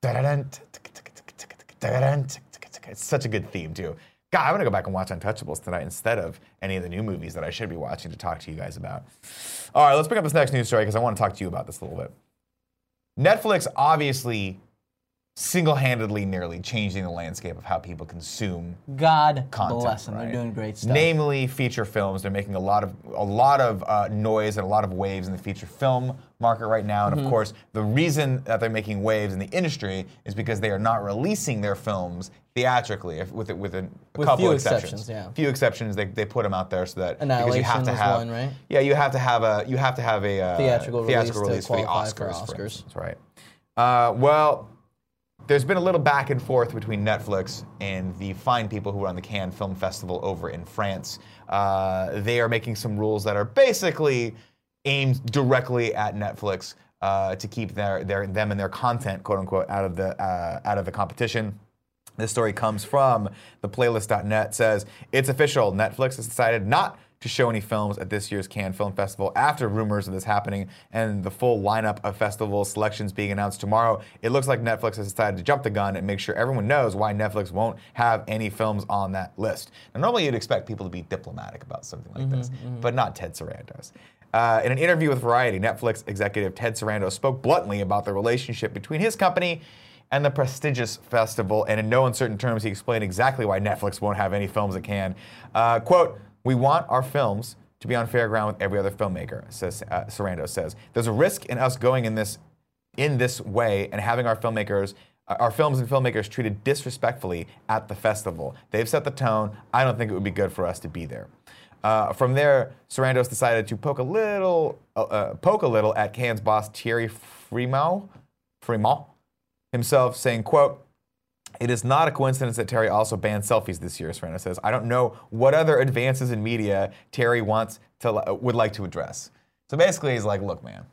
It's such a good theme, too. God, I'm going to go back and watch Untouchables tonight instead of any of the new movies that I should be watching to talk to you guys about. All right, let's pick up this next news story because I want to talk to you about this a little bit. Netflix obviously single-handedly nearly changing the landscape of how people consume God content. bless them. Right? They're doing great stuff. Namely, feature films. They're making a lot of noise and a lot of waves in the feature film market right now. And of course, the reason that they're making waves in the industry is because they are not releasing their films theatrically, with a couple few exceptions. exceptions, yeah. Few exceptions. They put them out there so that because Annihilation you have to was have one, right? Yeah, you have to have a Theatrical release to release for the qualify Oscars. for For Oscars. instance, right. Well, there's been a little back and forth between Netflix and the fine people who run the Cannes Film Festival over in France. They are making some rules that are basically aimed directly at Netflix to keep them and their content, quote unquote, out of the competition. This story comes from theplaylist.net. Says it's official. Netflix has decided not to show any films at this year's Cannes Film Festival after rumors of this happening and the full lineup of festival selections being announced tomorrow. It looks like Netflix has decided to jump the gun and make sure everyone knows why Netflix won't have any films on that list. Now, normally you'd expect people to be diplomatic about something like this, but not Ted Sarandos. In an interview with Variety, Netflix executive Ted Sarandos spoke bluntly about the relationship between his company and the prestigious festival, and in no uncertain terms, he explained exactly why Netflix won't have any films at Cannes. Quote, "We want our films to be on fair ground with every other filmmaker," says Sarandos says. "There's a risk in us going in this way and having our films and filmmakers treated disrespectfully at the festival. They've set the tone. I don't think it would be good for us to be there." From there, Sarandos decided to poke a little at Cannes boss Thierry Frémaux himself, saying, quote, "It is not a coincidence that Terry also banned selfies this year," Sarandos says. "I don't know what other advances in media Terry would like to address." So basically, he's like, look, man,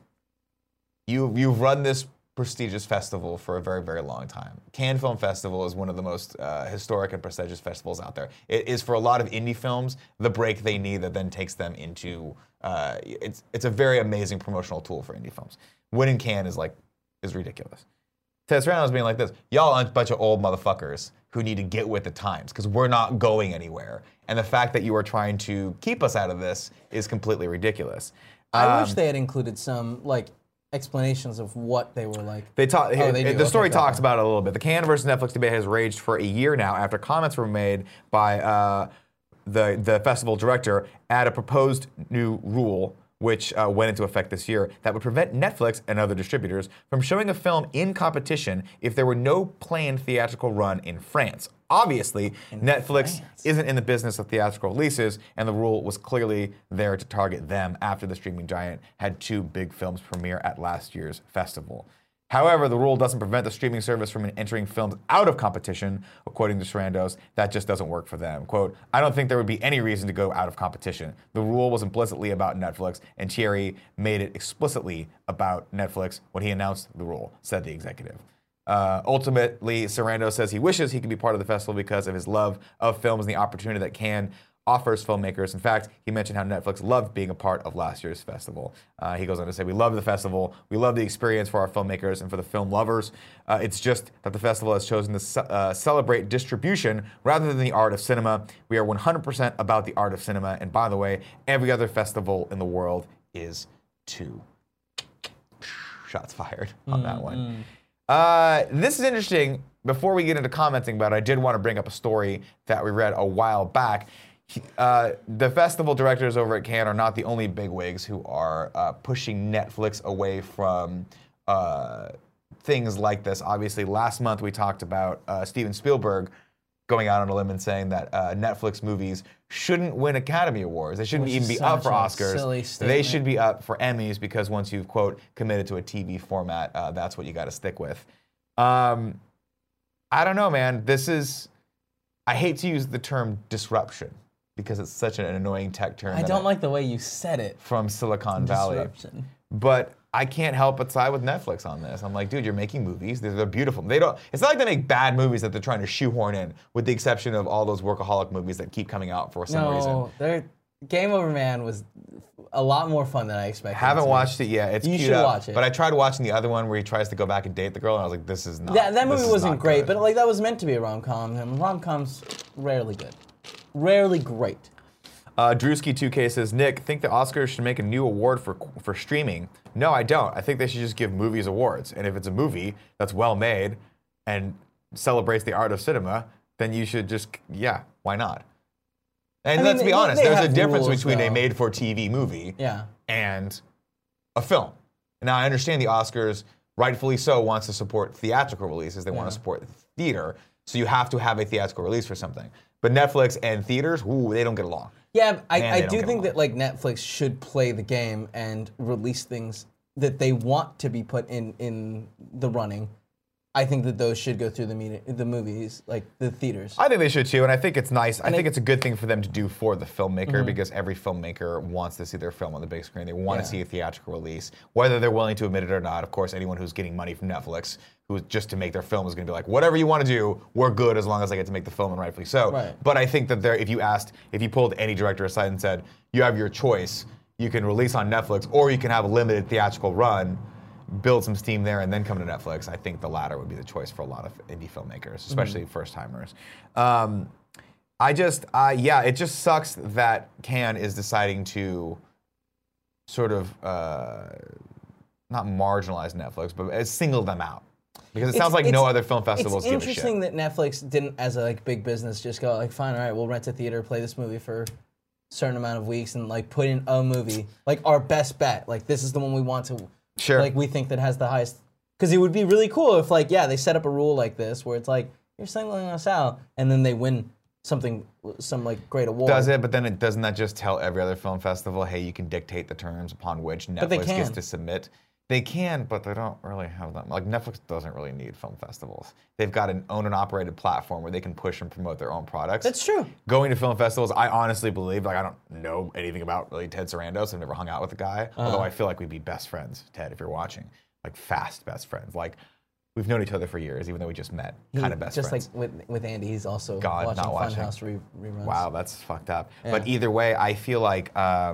you've run this prestigious festival for a very, very long time. Cannes Film Festival is one of the most historic and prestigious festivals out there. It is, for a lot of indie films, the break they need that then takes them into, it's a very amazing promotional tool for indie films. Winning Cannes is ridiculous. Ted Sarandos being like this, y'all are a bunch of old motherfuckers who need to get with the times because we're not going anywhere. And the fact that you are trying to keep us out of this is completely ridiculous. I wish they had included some explanations of what they were like. They talk. They do. The story Okay, talks about it a little bit. The Cannes versus Netflix debate has raged for a year now after comments were made by the festival director at a proposed new rule which went into effect this year, that would prevent Netflix and other distributors from showing a film in competition if there were no planned theatrical run in France. Obviously, Netflix isn't in the business of theatrical releases, and the rule was clearly there to target them after the streaming giant had two big films premiere at last year's festival. However, the rule doesn't prevent the streaming service from entering films out of competition, according to Sarandos. That just doesn't work for them. Quote, "I don't think there would be any reason to go out of competition. The rule was implicitly about Netflix, and Thierry made it explicitly about Netflix when he announced the rule," said the executive. Ultimately, Sarandos says he wishes he could be part of the festival because of his love of films and the opportunity that Cannes offers filmmakers. In fact, he mentioned how Netflix loved being a part of last year's festival. He goes on to say, "We love the festival. We love the experience for our filmmakers and for the film lovers. It's just that the festival has chosen to celebrate distribution rather than the art of cinema. We are 100% about the art of cinema. And by the way, every other festival in the world is too." Shots fired on that one. This is interesting before we get into commenting about it, I did want to bring up a story that we read a while back. The festival directors over at Cannes are not the only bigwigs who are pushing Netflix away from things like this. Obviously, last month we talked about Steven Spielberg going out on a limb and saying that Netflix movies shouldn't win Academy Awards. They shouldn't even be up for Oscars. They should be up for Emmys because once you've, quote, committed to a TV format, that's what you got to stick with. I don't know, man. I hate to use the term disruption because it's such an annoying tech term. I don't like the way you said it. From Silicon Valley. Disruption. But I can't help but side with Netflix on this. I'm like, dude, you're making movies. They're beautiful. It's not like they make bad movies that they're trying to shoehorn in, with the exception of all those workaholic movies that keep coming out for some reason. Game Over Man was a lot more fun than I expected. Haven't watched it yet. It's you queued should up, watch it. But I tried watching the other one where he tries to go back and date the girl, and I was like, this is not. That movie wasn't great, but like that was meant to be a rom-com, and rom-coms rarely good, rarely great. Drewski 2K says, Nick, think the Oscars should make a new award for streaming. No, I don't. I think they should just give movies awards. And if it's a movie that's well made and celebrates the art of cinema, then you should just, why not? And let's be honest, there's a difference between a made-for-TV movie and a film. Now, I understand the Oscars, rightfully so, wants to support theatrical releases. They want to support theater. So you have to have a theatrical release for something. But Netflix and theaters, they don't get along. Yeah, I do think that like Netflix should play the game and release things that they want to be put in the running. I think that those should go through the movies, like the theaters. I think they should too, and I think it's nice. I think it's a good thing for them to do for the filmmaker because every filmmaker wants to see their film on the big screen. They want to see a theatrical release, whether they're willing to admit it or not. Of course, anyone who's getting money from Netflix, who's just to make their film, is going to be like, whatever you want to do, we're good as long as I get to make the film, and rightfully so. Right. But I think that if you pulled any director aside and said, you have your choice, you can release on Netflix, or you can have a limited theatrical run, build some steam there, and then come to Netflix. I think the latter would be the choice for a lot of indie filmmakers, especially first-timers. It just sucks that Cannes is deciding to sort of not marginalize Netflix, but single them out. Because it sounds like no other film festivals give a shit. It's interesting that Netflix didn't, as a big business, just go like, fine, all right, we'll rent a theater, play this movie for a certain amount of weeks, and like put in a movie, like our best bet. Like this is the one we want to. Sure. Like we think that has the highest, because it would be really cool if they set up a rule like this where it's like you're singling us out, and then they win some like great award. Does it? But then doesn't that just tell every other film festival, hey, you can dictate the terms upon which Netflix gets to submit? They can, but they don't really have that. Like Netflix doesn't really need film festivals. They've got an owned and operated platform where they can push and promote their own products. That's true. Going to film festivals, I honestly believe, like I don't know anything about really Ted Sarandos. I've never hung out with the guy. Although I feel like we'd be best friends, Ted, if you're watching. Like fast best friends. Like we've known each other for years, even though we just met. Kind of best friends. Just like with Andy, he's also watching Funhouse reruns. Wow, that's fucked up. Yeah. But either way, I feel like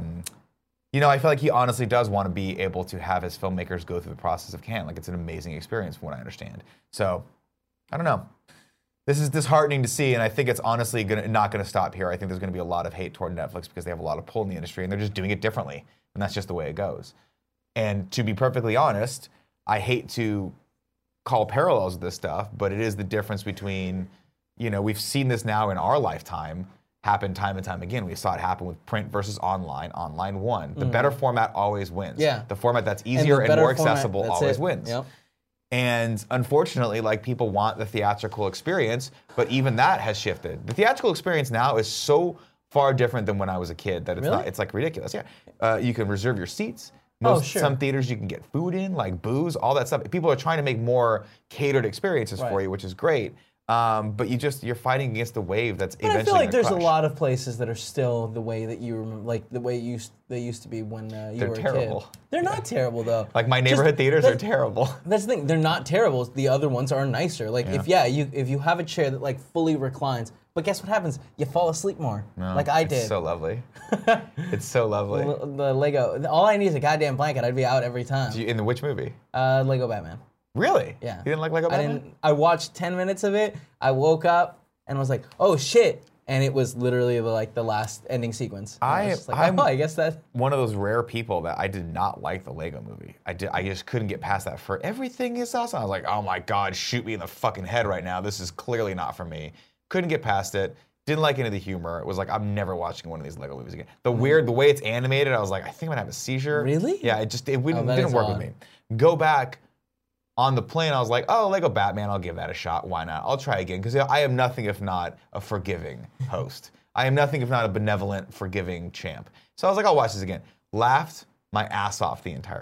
I feel like he honestly does want to be able to have his filmmakers go through the process of Cannes. Like, it's an amazing experience from what I understand. So, I don't know. This is disheartening to see, and I think it's honestly not going to stop here. I think there's going to be a lot of hate toward Netflix because they have a lot of pull in the industry, and they're just doing it differently. And that's just the way it goes. And to be perfectly honest, I hate to call parallels with this stuff, but it is the difference between, we've seen this now in our lifetime happen time and time again. We saw it happen with print versus online. Online won. The better format always wins. Yeah. The format that's easier and more accessible always wins. Yep. And unfortunately, like, people want the theatrical experience, but even that has shifted. The theatrical experience now is so far different than when I was a kid that it's like ridiculous. Yeah. You can reserve your seats. Some theaters you can get food in, like booze, all that stuff. People are trying to make more catered experiences for you, which is great. But you're fighting against the wave that's eventually going to crush. I feel like there's a lot of places that are still the way that you remember, like the way they used to be when you were a terrible. kid. They're not terrible though. Like my neighborhood theaters are terrible. That's the thing. They're not terrible. The other ones are nicer. Like if you have a chair that like fully reclines, but guess what happens? You fall asleep more. Like I did. It's so lovely. It's so lovely. The Lego. All I need is a goddamn blanket. I'd be out every time. In which movie? Lego Batman. Really? Yeah. You didn't like Lego Batman? I watched 10 minutes of it. I woke up and was like, oh shit. and it was literally the last ending sequence. And I was just I'm I guess that. one of those rare people that I did not like the Lego movie. I just couldn't get past that. For everything is awesome. I was like, oh my god, shoot me in the fucking head right now. This is clearly not for me. Couldn't get past it. Didn't like any of the humor. It was like, I'm never watching one of these Lego movies again. The way it's animated, I was like, I think I'm gonna have a seizure. Really? Yeah, it didn't is work with odd. me. Go back on the plane, I was like, oh, Lego Batman, I'll give that a shot. Why not? I'll try again, because I am nothing if not a forgiving host. I am nothing if not a benevolent, forgiving champ. So I was like, I'll watch this again. Laughed my ass off the entire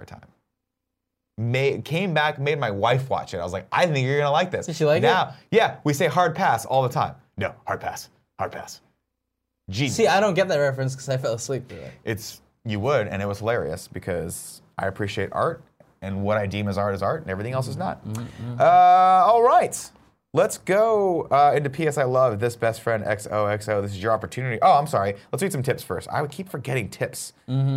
time. Came back, made my wife watch it. I was like, I think you're gonna like this. Did she like it? Yeah, we say hard pass all the time. No, hard pass. Hard pass. Genius. See, I don't get that reference because I fell asleep through it. You would, and it was hilarious because I appreciate art, and what I deem as art, and everything else is not. All right, let's go into PS I Love, This Best Friend XOXO. This is your opportunity. Oh, I'm sorry. Let's read some tips first. I would keep forgetting tips.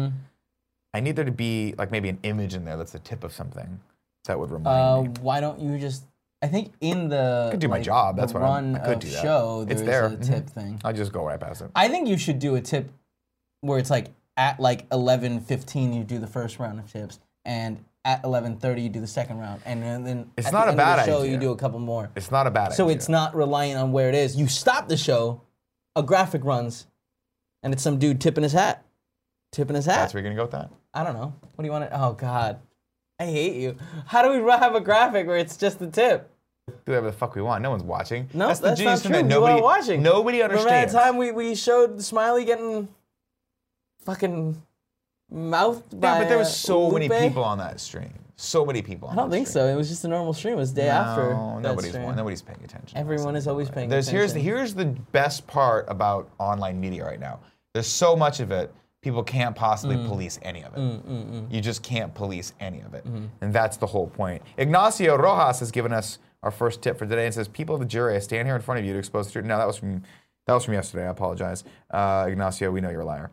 I need there to be like maybe an image in there that's a tip of something that would remind me. Why don't you just? I think in the I could do my job. That's what run I could of do that. show It's there's there. a tip thing. I'll just go right past it. I think you should do a tip where it's like at like 11:15 you do the first round of tips, and at 11:30 you do the second round, and then It's at not the a end bad of the show idea. you do a couple more. It's not a bad idea. So it's not relying on where it is. You stop the show, a graphic runs, and it's some dude tipping his hat. Tipping his hat. That's where you're gonna go with that. I don't know. What do you want to? Oh God, I hate you. How do we have a graphic where it's just the tip? Do whatever the fuck we want. No one's watching. No, that's the not genius true. thing that You are watching. Nobody understands. Remember that time we showed Smiley getting fucking mouthed by Yeah, but there was so many Lupe? people on that stream. So many people on I don't that think stream. so. It was just a normal stream. It was the day after that nobody's stream. nobody's paying attention. Everyone is always paying attention. Here's the best part about online media right now. There's so much of it, people can't possibly police any of it. You just can't police any of it. And that's the whole point. Ignacio Rojas has given us our first tip for today and says, people of the jury, I stand here in front of you to expose the truth. No, that was from yesterday. I apologize. Ignacio, we know you're a liar.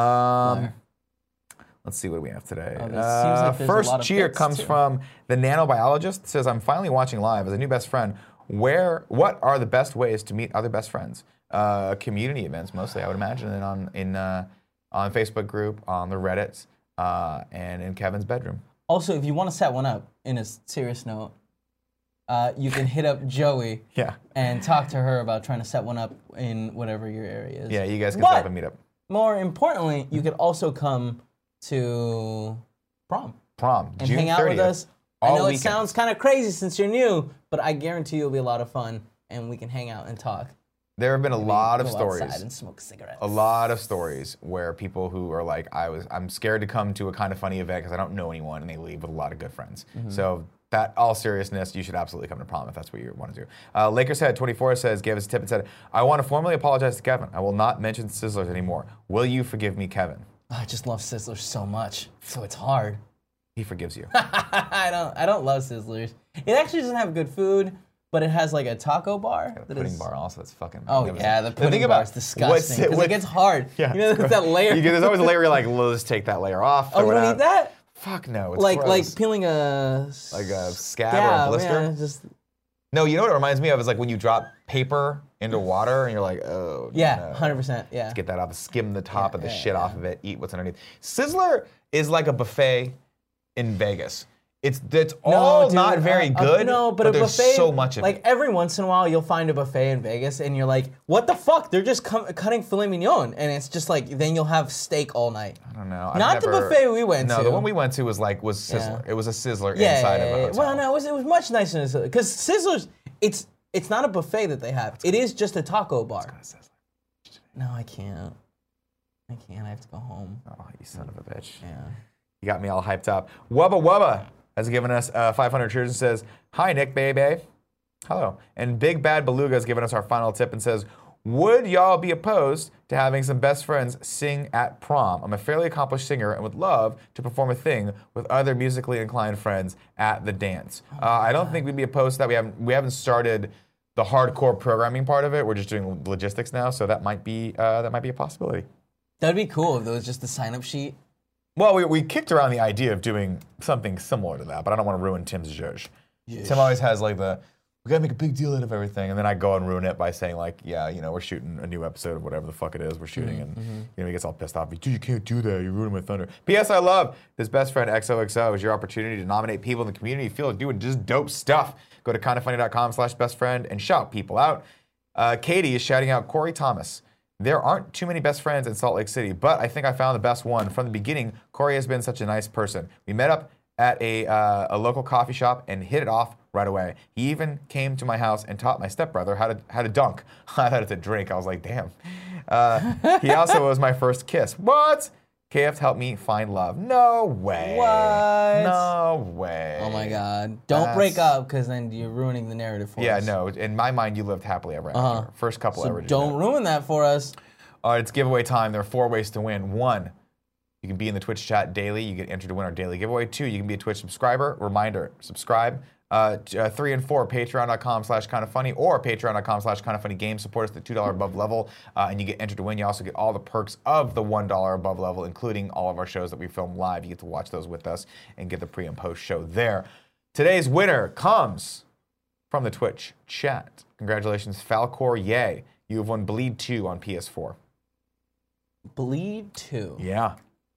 Let's see what we have today. Oh, seems like there's a first lot of cheer bits, comes too. from the nanobiologist. Says, I'm finally watching live as a new best friend. What are the best ways to meet other best friends? Community events, mostly, I would imagine, and on Facebook group, on the Reddits, and in Kevin's bedroom. Also, if you want to set one up, in a serious note, you can hit up Joey Yeah. and talk to her about trying to set one up in whatever your area is. Yeah, you guys can But set up a meetup. more importantly, you could also come to prom Prom, and June hang out 30th. with us. I All know weekend. it sounds kind of crazy since you're new, but I guarantee you'll be a lot of fun, and we can hang out and talk. There have been a lot of Go stories. outside and smoke cigarettes. A lot of stories where people who are like, I'm scared to come to a kind of funny event because I don't know anyone, and they leave with a lot of good friends. So that, all seriousness, you should absolutely come to prom if that's what you want to do. Lakers Head 24 says, gave us a tip and said, I want to formally apologize to Kevin. I will not mention Sizzlers anymore. Will you forgive me, Kevin? Oh, I just love Sizzlers so much, so it's hard. He forgives you. I don't love Sizzlers. It actually doesn't have good food, but it has like a taco bar. The pudding bar also, that's fucking Oh magnificent. yeah, the thing pudding about bar is disgusting because it gets hard. Yeah, you know, there's that layer. There's always a layer where you're like, let's take that layer off. Oh, throw you it don't out. eat that? Fuck no, it's Like gross. peeling a Like a scab or a blister? Yeah, just No, you know what it reminds me of is like when you drop paper into water and you're like, oh, yeah, no. 100%. Yeah. Get that off, skim the top of the yeah, shit off of it, eat what's underneath. Sizzler is like a buffet in Vegas. It's all dude, not very good, no, but a there's buffet, so much of like it. every once in a while, you'll find a buffet in Vegas, and you're like, "What the fuck? They're just cutting filet mignon," and it's just like, then you'll have steak all night. I don't know. I've Not the never- buffet we went to. No, the one we went to was Sizzler. Yeah. It was a Sizzler Yeah, inside yeah, of a yeah. hotel. Well, no, it was much nicer than because Sizzlers, it's not a buffet that they have. It is just a taco bar. No, I can't. I have to go home. Oh, you son of a bitch. Yeah. You got me all hyped up. Wubba Wubba has given us 500 cheers and says, hi, Nick, baby. Hello. And Big Bad Beluga has given us our final tip and says, would y'all be opposed to having some best friends sing at prom? I'm a fairly accomplished singer and would love to perform a thing with other musically inclined friends at the dance. I don't think we'd be opposed to that. We haven't started the hardcore programming part of it. We're just doing logistics now, so that might be a possibility. That'd be cool if there was just a sign-up sheet. Well, we kicked around the idea of doing something similar to that, but I don't want to ruin Tim's zhuzh. Tim always has like the we gotta make a big deal out of everything, and then I go and ruin it by saying like, yeah, we're shooting a new episode of whatever the fuck it is we're shooting, and he gets all pissed off. Dude, you can't do that. You're ruining my thunder. P.S. I love this Best Friend XOXO is your opportunity to nominate people in the community you feel are doing just dope stuff. Go to kindafunny.com/bestfriend and shout people out. Katie is shouting out Corey Thomas. There aren't too many best friends in Salt Lake City, but I think I found the best one. From the beginning, Corey has been such a nice person. We met up at a local coffee shop and hit it off right away. He even came to my house and taught my stepbrother how to dunk. I thought it's a drink. I was like, damn. He also was my first kiss. What? KF helped me find love. No way. What? No way. Oh my God. Don't break up, because then you're ruining the narrative for us. Yeah, no. In my mind, you lived happily ever after. First couple ever. Don't ruin that for us. All right, it's giveaway time. There are 4 ways to win. 1, you can be in the Twitch chat daily. You get entered to win our daily giveaway. 2, you can be a Twitch subscriber. Reminder, subscribe. 3 and 4, patreon.com/kindafunny or patreon.com/kindafunnygames. Support us at the $2 above level, and you get entered to win. You also get all the perks of the $1 above level, including all of our shows that we film live. You get to watch those with us and get the pre and post show there. Today's winner comes from the Twitch chat. Congratulations, Falcor Yay. You have won Bleed 2 on PS4. Bleed 2. Yeah.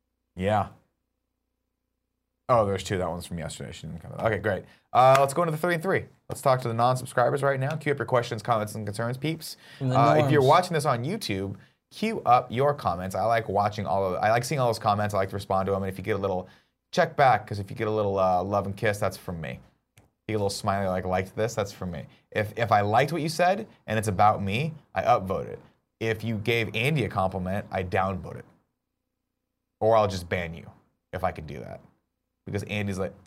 Oh, there's 2. That one's from yesterday. She didn't come. Okay, great. Let's go into the 3 and 3. Let's talk to the non-subscribers right now. Queue up your questions, comments, and concerns, peeps. If you're watching this on YouTube, queue up your comments. I like watching I like seeing all those comments. I like to respond to them. And if you get a little, check back, because if you get a little love and kiss, that's from me. If you get a little smiley like liked this, that's from me. If I liked what you said and it's about me, I upvote it. If you gave Andy a compliment, I downvote it. Or I'll just ban you if I can do that. Because Andy's like,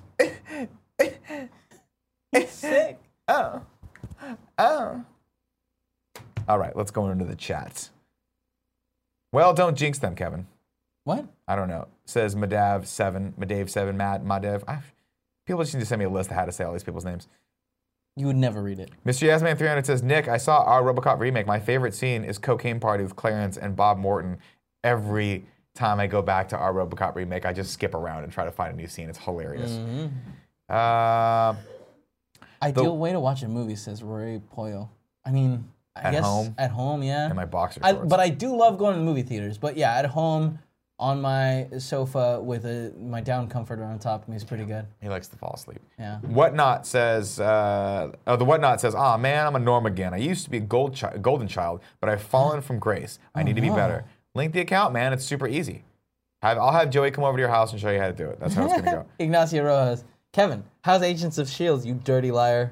Sick. Oh. All right, let's go into the chat. Well, don't jinx them, Kevin. What? I don't know. Says Madav7, Madev. People just need to send me a list of how to say all these people's names. You would never read it. Mr. Yasman300 says, Nick, I saw our RoboCop remake. My favorite scene is Cocaine Party with Clarence and Bob Morton. Every time I go back to our RoboCop remake, I just skip around and try to find a new scene. It's hilarious. Ideal way to watch a movie, says Rory Poyo. I mean, I guess home? At home, yeah. And my boxer shorts. But I do love going to movie theaters. But yeah, at home, on my sofa with my down comforter on top of me is pretty good. He likes to fall asleep. Yeah. Whatnot says, the Whatnot says, man, I'm a norm again. I used to be a golden child, but I've fallen from grace. I need to be better. Link the account, man. It's super easy. I'll have Joey come over to your house and show you how to do it. That's how it's going to go. Ignacio Rojas. Kevin, how's Agents of S.H.I.E.L.D., you dirty liar?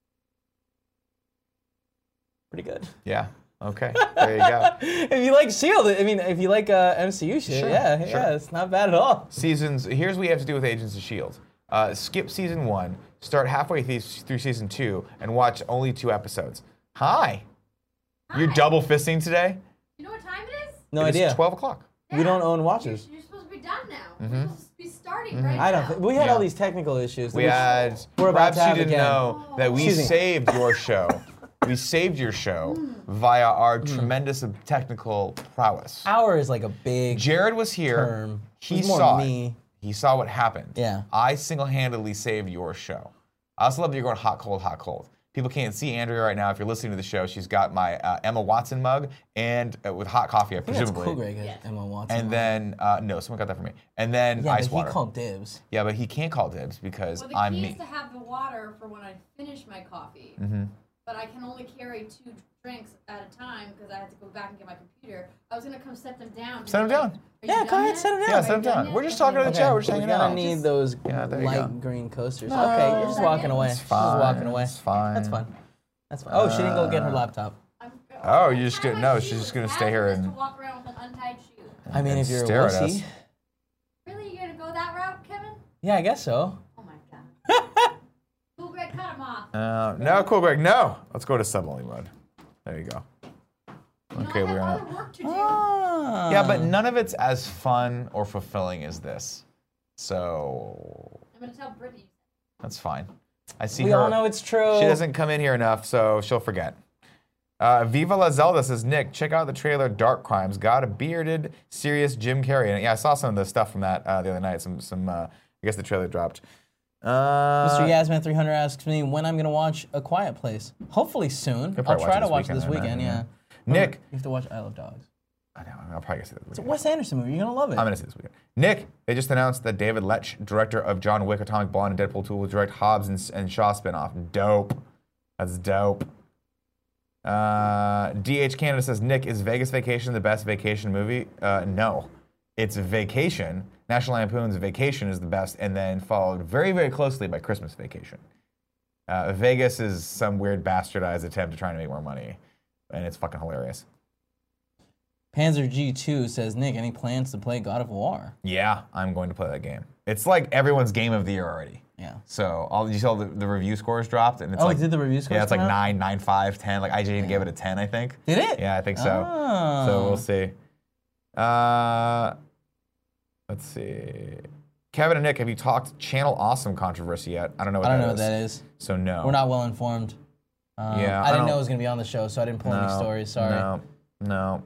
Pretty good. Yeah. Okay. There you go. If you like S.H.I.E.L.D., I mean, if you like MCU shit, Sure, yeah, it's not bad at all. Seasons. Here's what you have to do with Agents of S.H.I.E.L.D. Skip season 1, start halfway through season 2, and watch only 2 episodes. Hi. You're double fisting today? You know what time it is? No It idea. is 12 o'clock. We don't own watches. You're supposed to be done now. We're supposed to be starting right now. I don't think we had all these technical issues. We which had. we're about Perhaps to have you didn't again. know that we Excuse me. saved your show. We saved your show via our tremendous technical prowess. Hour is like a big Jared was here. term. He It's more saw me. it. He saw what happened. Yeah. I single-handedly saved your show. I also love that you're going hot, cold, hot, cold. People can't see Andrea right now. If you're listening to the show, she's got my Emma Watson mug and with hot coffee, I think that's presumably. cool, Greg. Emma Watson. And then, no, someone got that for me. And then yeah, ice but water. he called dibs. Yeah, but he can't call dibs because Well, the I'm key me. is to have the water for when I finish my coffee. But I can only carry 2 drinks at a time because I have to go back and get my computer. I was going to come set them down. Set them down. Are Yeah, you go done ahead, yet? set 'em down. Yeah, Are set them you done down. yet? We're just talking to the chat. We're just hanging We're gonna out. need those Yeah, there you light go. green coasters. No. Okay, you're just walking away. It's She's just walking away. It's fine. That's fun. That's fine. Oh, she didn't go get her laptop. Oh, you're just gonna no. She's just gonna stay here To and walk around with an untied shoe. I mean, and if you're a stare at wussy. us. Really? You're going to go that route, Kevin? Yeah, I guess so. Oh my God. Cool, Greg, cut him off. No, cool, Greg. No. Let's go to sub-only mode. There you go. Okay, I we're have on. other work to do. Ah. Yeah, but none of it's as fun or fulfilling as this. So I'm going to tell Brittany. that's fine. I see we her. all know it's true. She doesn't come in here enough, so she'll forget. Viva La Zelda says, Nick, check out the trailer Dark Crimes. Got a bearded, serious Jim Carrey in it. Yeah, I saw some of the stuff from that the other night. I guess the trailer dropped. Mr. Yasman 300 asks me when I'm gonna watch A Quiet Place. Hopefully soon. I'll try to watch it this weekend. Yeah. Nick, you have to watch I Love Dogs. I know. I'll probably see that. It's a Wes Anderson movie. You're gonna love it. I'm gonna see this weekend. Nick, they just announced that David Lech, director of John Wick, Atomic Blonde, and Deadpool 2, will direct Hobbs and Shaw spinoff. Dope. That's dope. DH Canada says, Nick, is Vegas Vacation the best vacation movie? No. It's Vacation. National Lampoon's Vacation is the best, and then followed very, very closely by Christmas Vacation. Vegas is some weird bastardized attempt to try to make more money, and it's fucking hilarious. Panzer G2 says, Nick, any plans to play God of War? Yeah, I'm going to play that game. It's like everyone's game of the year already. Yeah. So you saw the review scores dropped, and it's Oh, like, did the review scores yeah, it's like come out? 9, 9, 5, 10. Like IGN gave it a 10, I think. Did it? Yeah, I think so. Oh. So we'll see. Let's see. Kevin and Nick, have you talked Channel Awesome controversy yet? I don't know what that is. I don't know what that is. So no. We're not well informed. Yeah, I didn't know it was going to be on the show, so I didn't pull any stories. Sorry. No.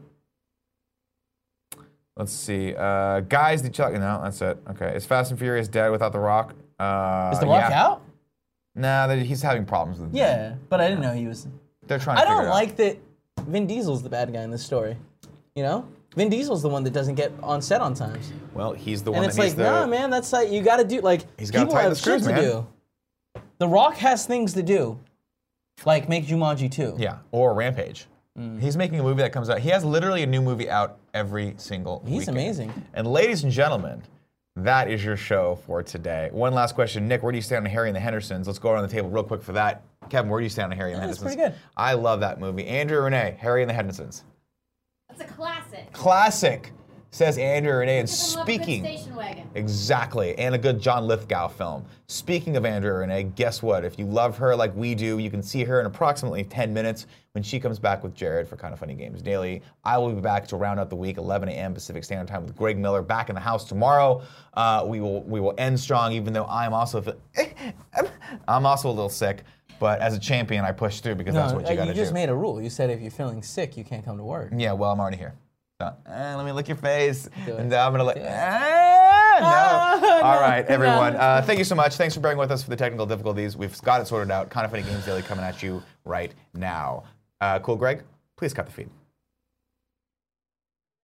Let's see. Guys, did you like? No, that's it. Okay. Is Fast and Furious dead without The Rock? Is The Rock out? Nah, he's having problems with it. Yeah, but I didn't know he was. They're trying to figure it out. I don't like that Vin Diesel's the bad guy in this story. You know? Vin Diesel's the one that doesn't get on set on times. Well, he's the one and that it's like, nah, man, that's like, you got to do, like, he's gotta people tighten have the screws, shit to man. do. The Rock has things to do, like make Jumanji 2. Yeah, or Rampage. He's making a movie that comes out. He has literally a new movie out every single weekend. He's amazing. And ladies and gentlemen, that is your show for today. One last question. Nick, where do you stand on Harry and the Hendersons? Let's go around the table real quick for that. Kevin, where do you stand on Harry and the That's Hendersons? pretty good. I love that movie. Andrew Renee, Harry and the Hendersons. That's a classic. Classic, says Andrew Renee. And Because I love a good speaking, station wagon. exactly, and a good John Lithgow film. Speaking of Andrew Renee, guess what? If you love her like we do, you can see her in approximately 10 minutes when she comes back with Jared for Kind of Funny Games Daily. I will be back to round out the week, 11 a.m. Pacific Standard Time with Greg Miller back in the house tomorrow. We will end strong, even though I'm also a little sick. But as a champion, I push through because that's what you got to do. You just made a rule. You said if you're feeling sick, you can't come to work. Yeah, well, I'm already here. So, let me lick your face. Do it. And I'm going to lick. Do it. No. All right, No. everyone. Thank you so much. Thanks for bearing with us for the technical difficulties. We've got it sorted out. Kind of Funny Games Daily coming at you right now. Cool, Greg? Please cut the feed.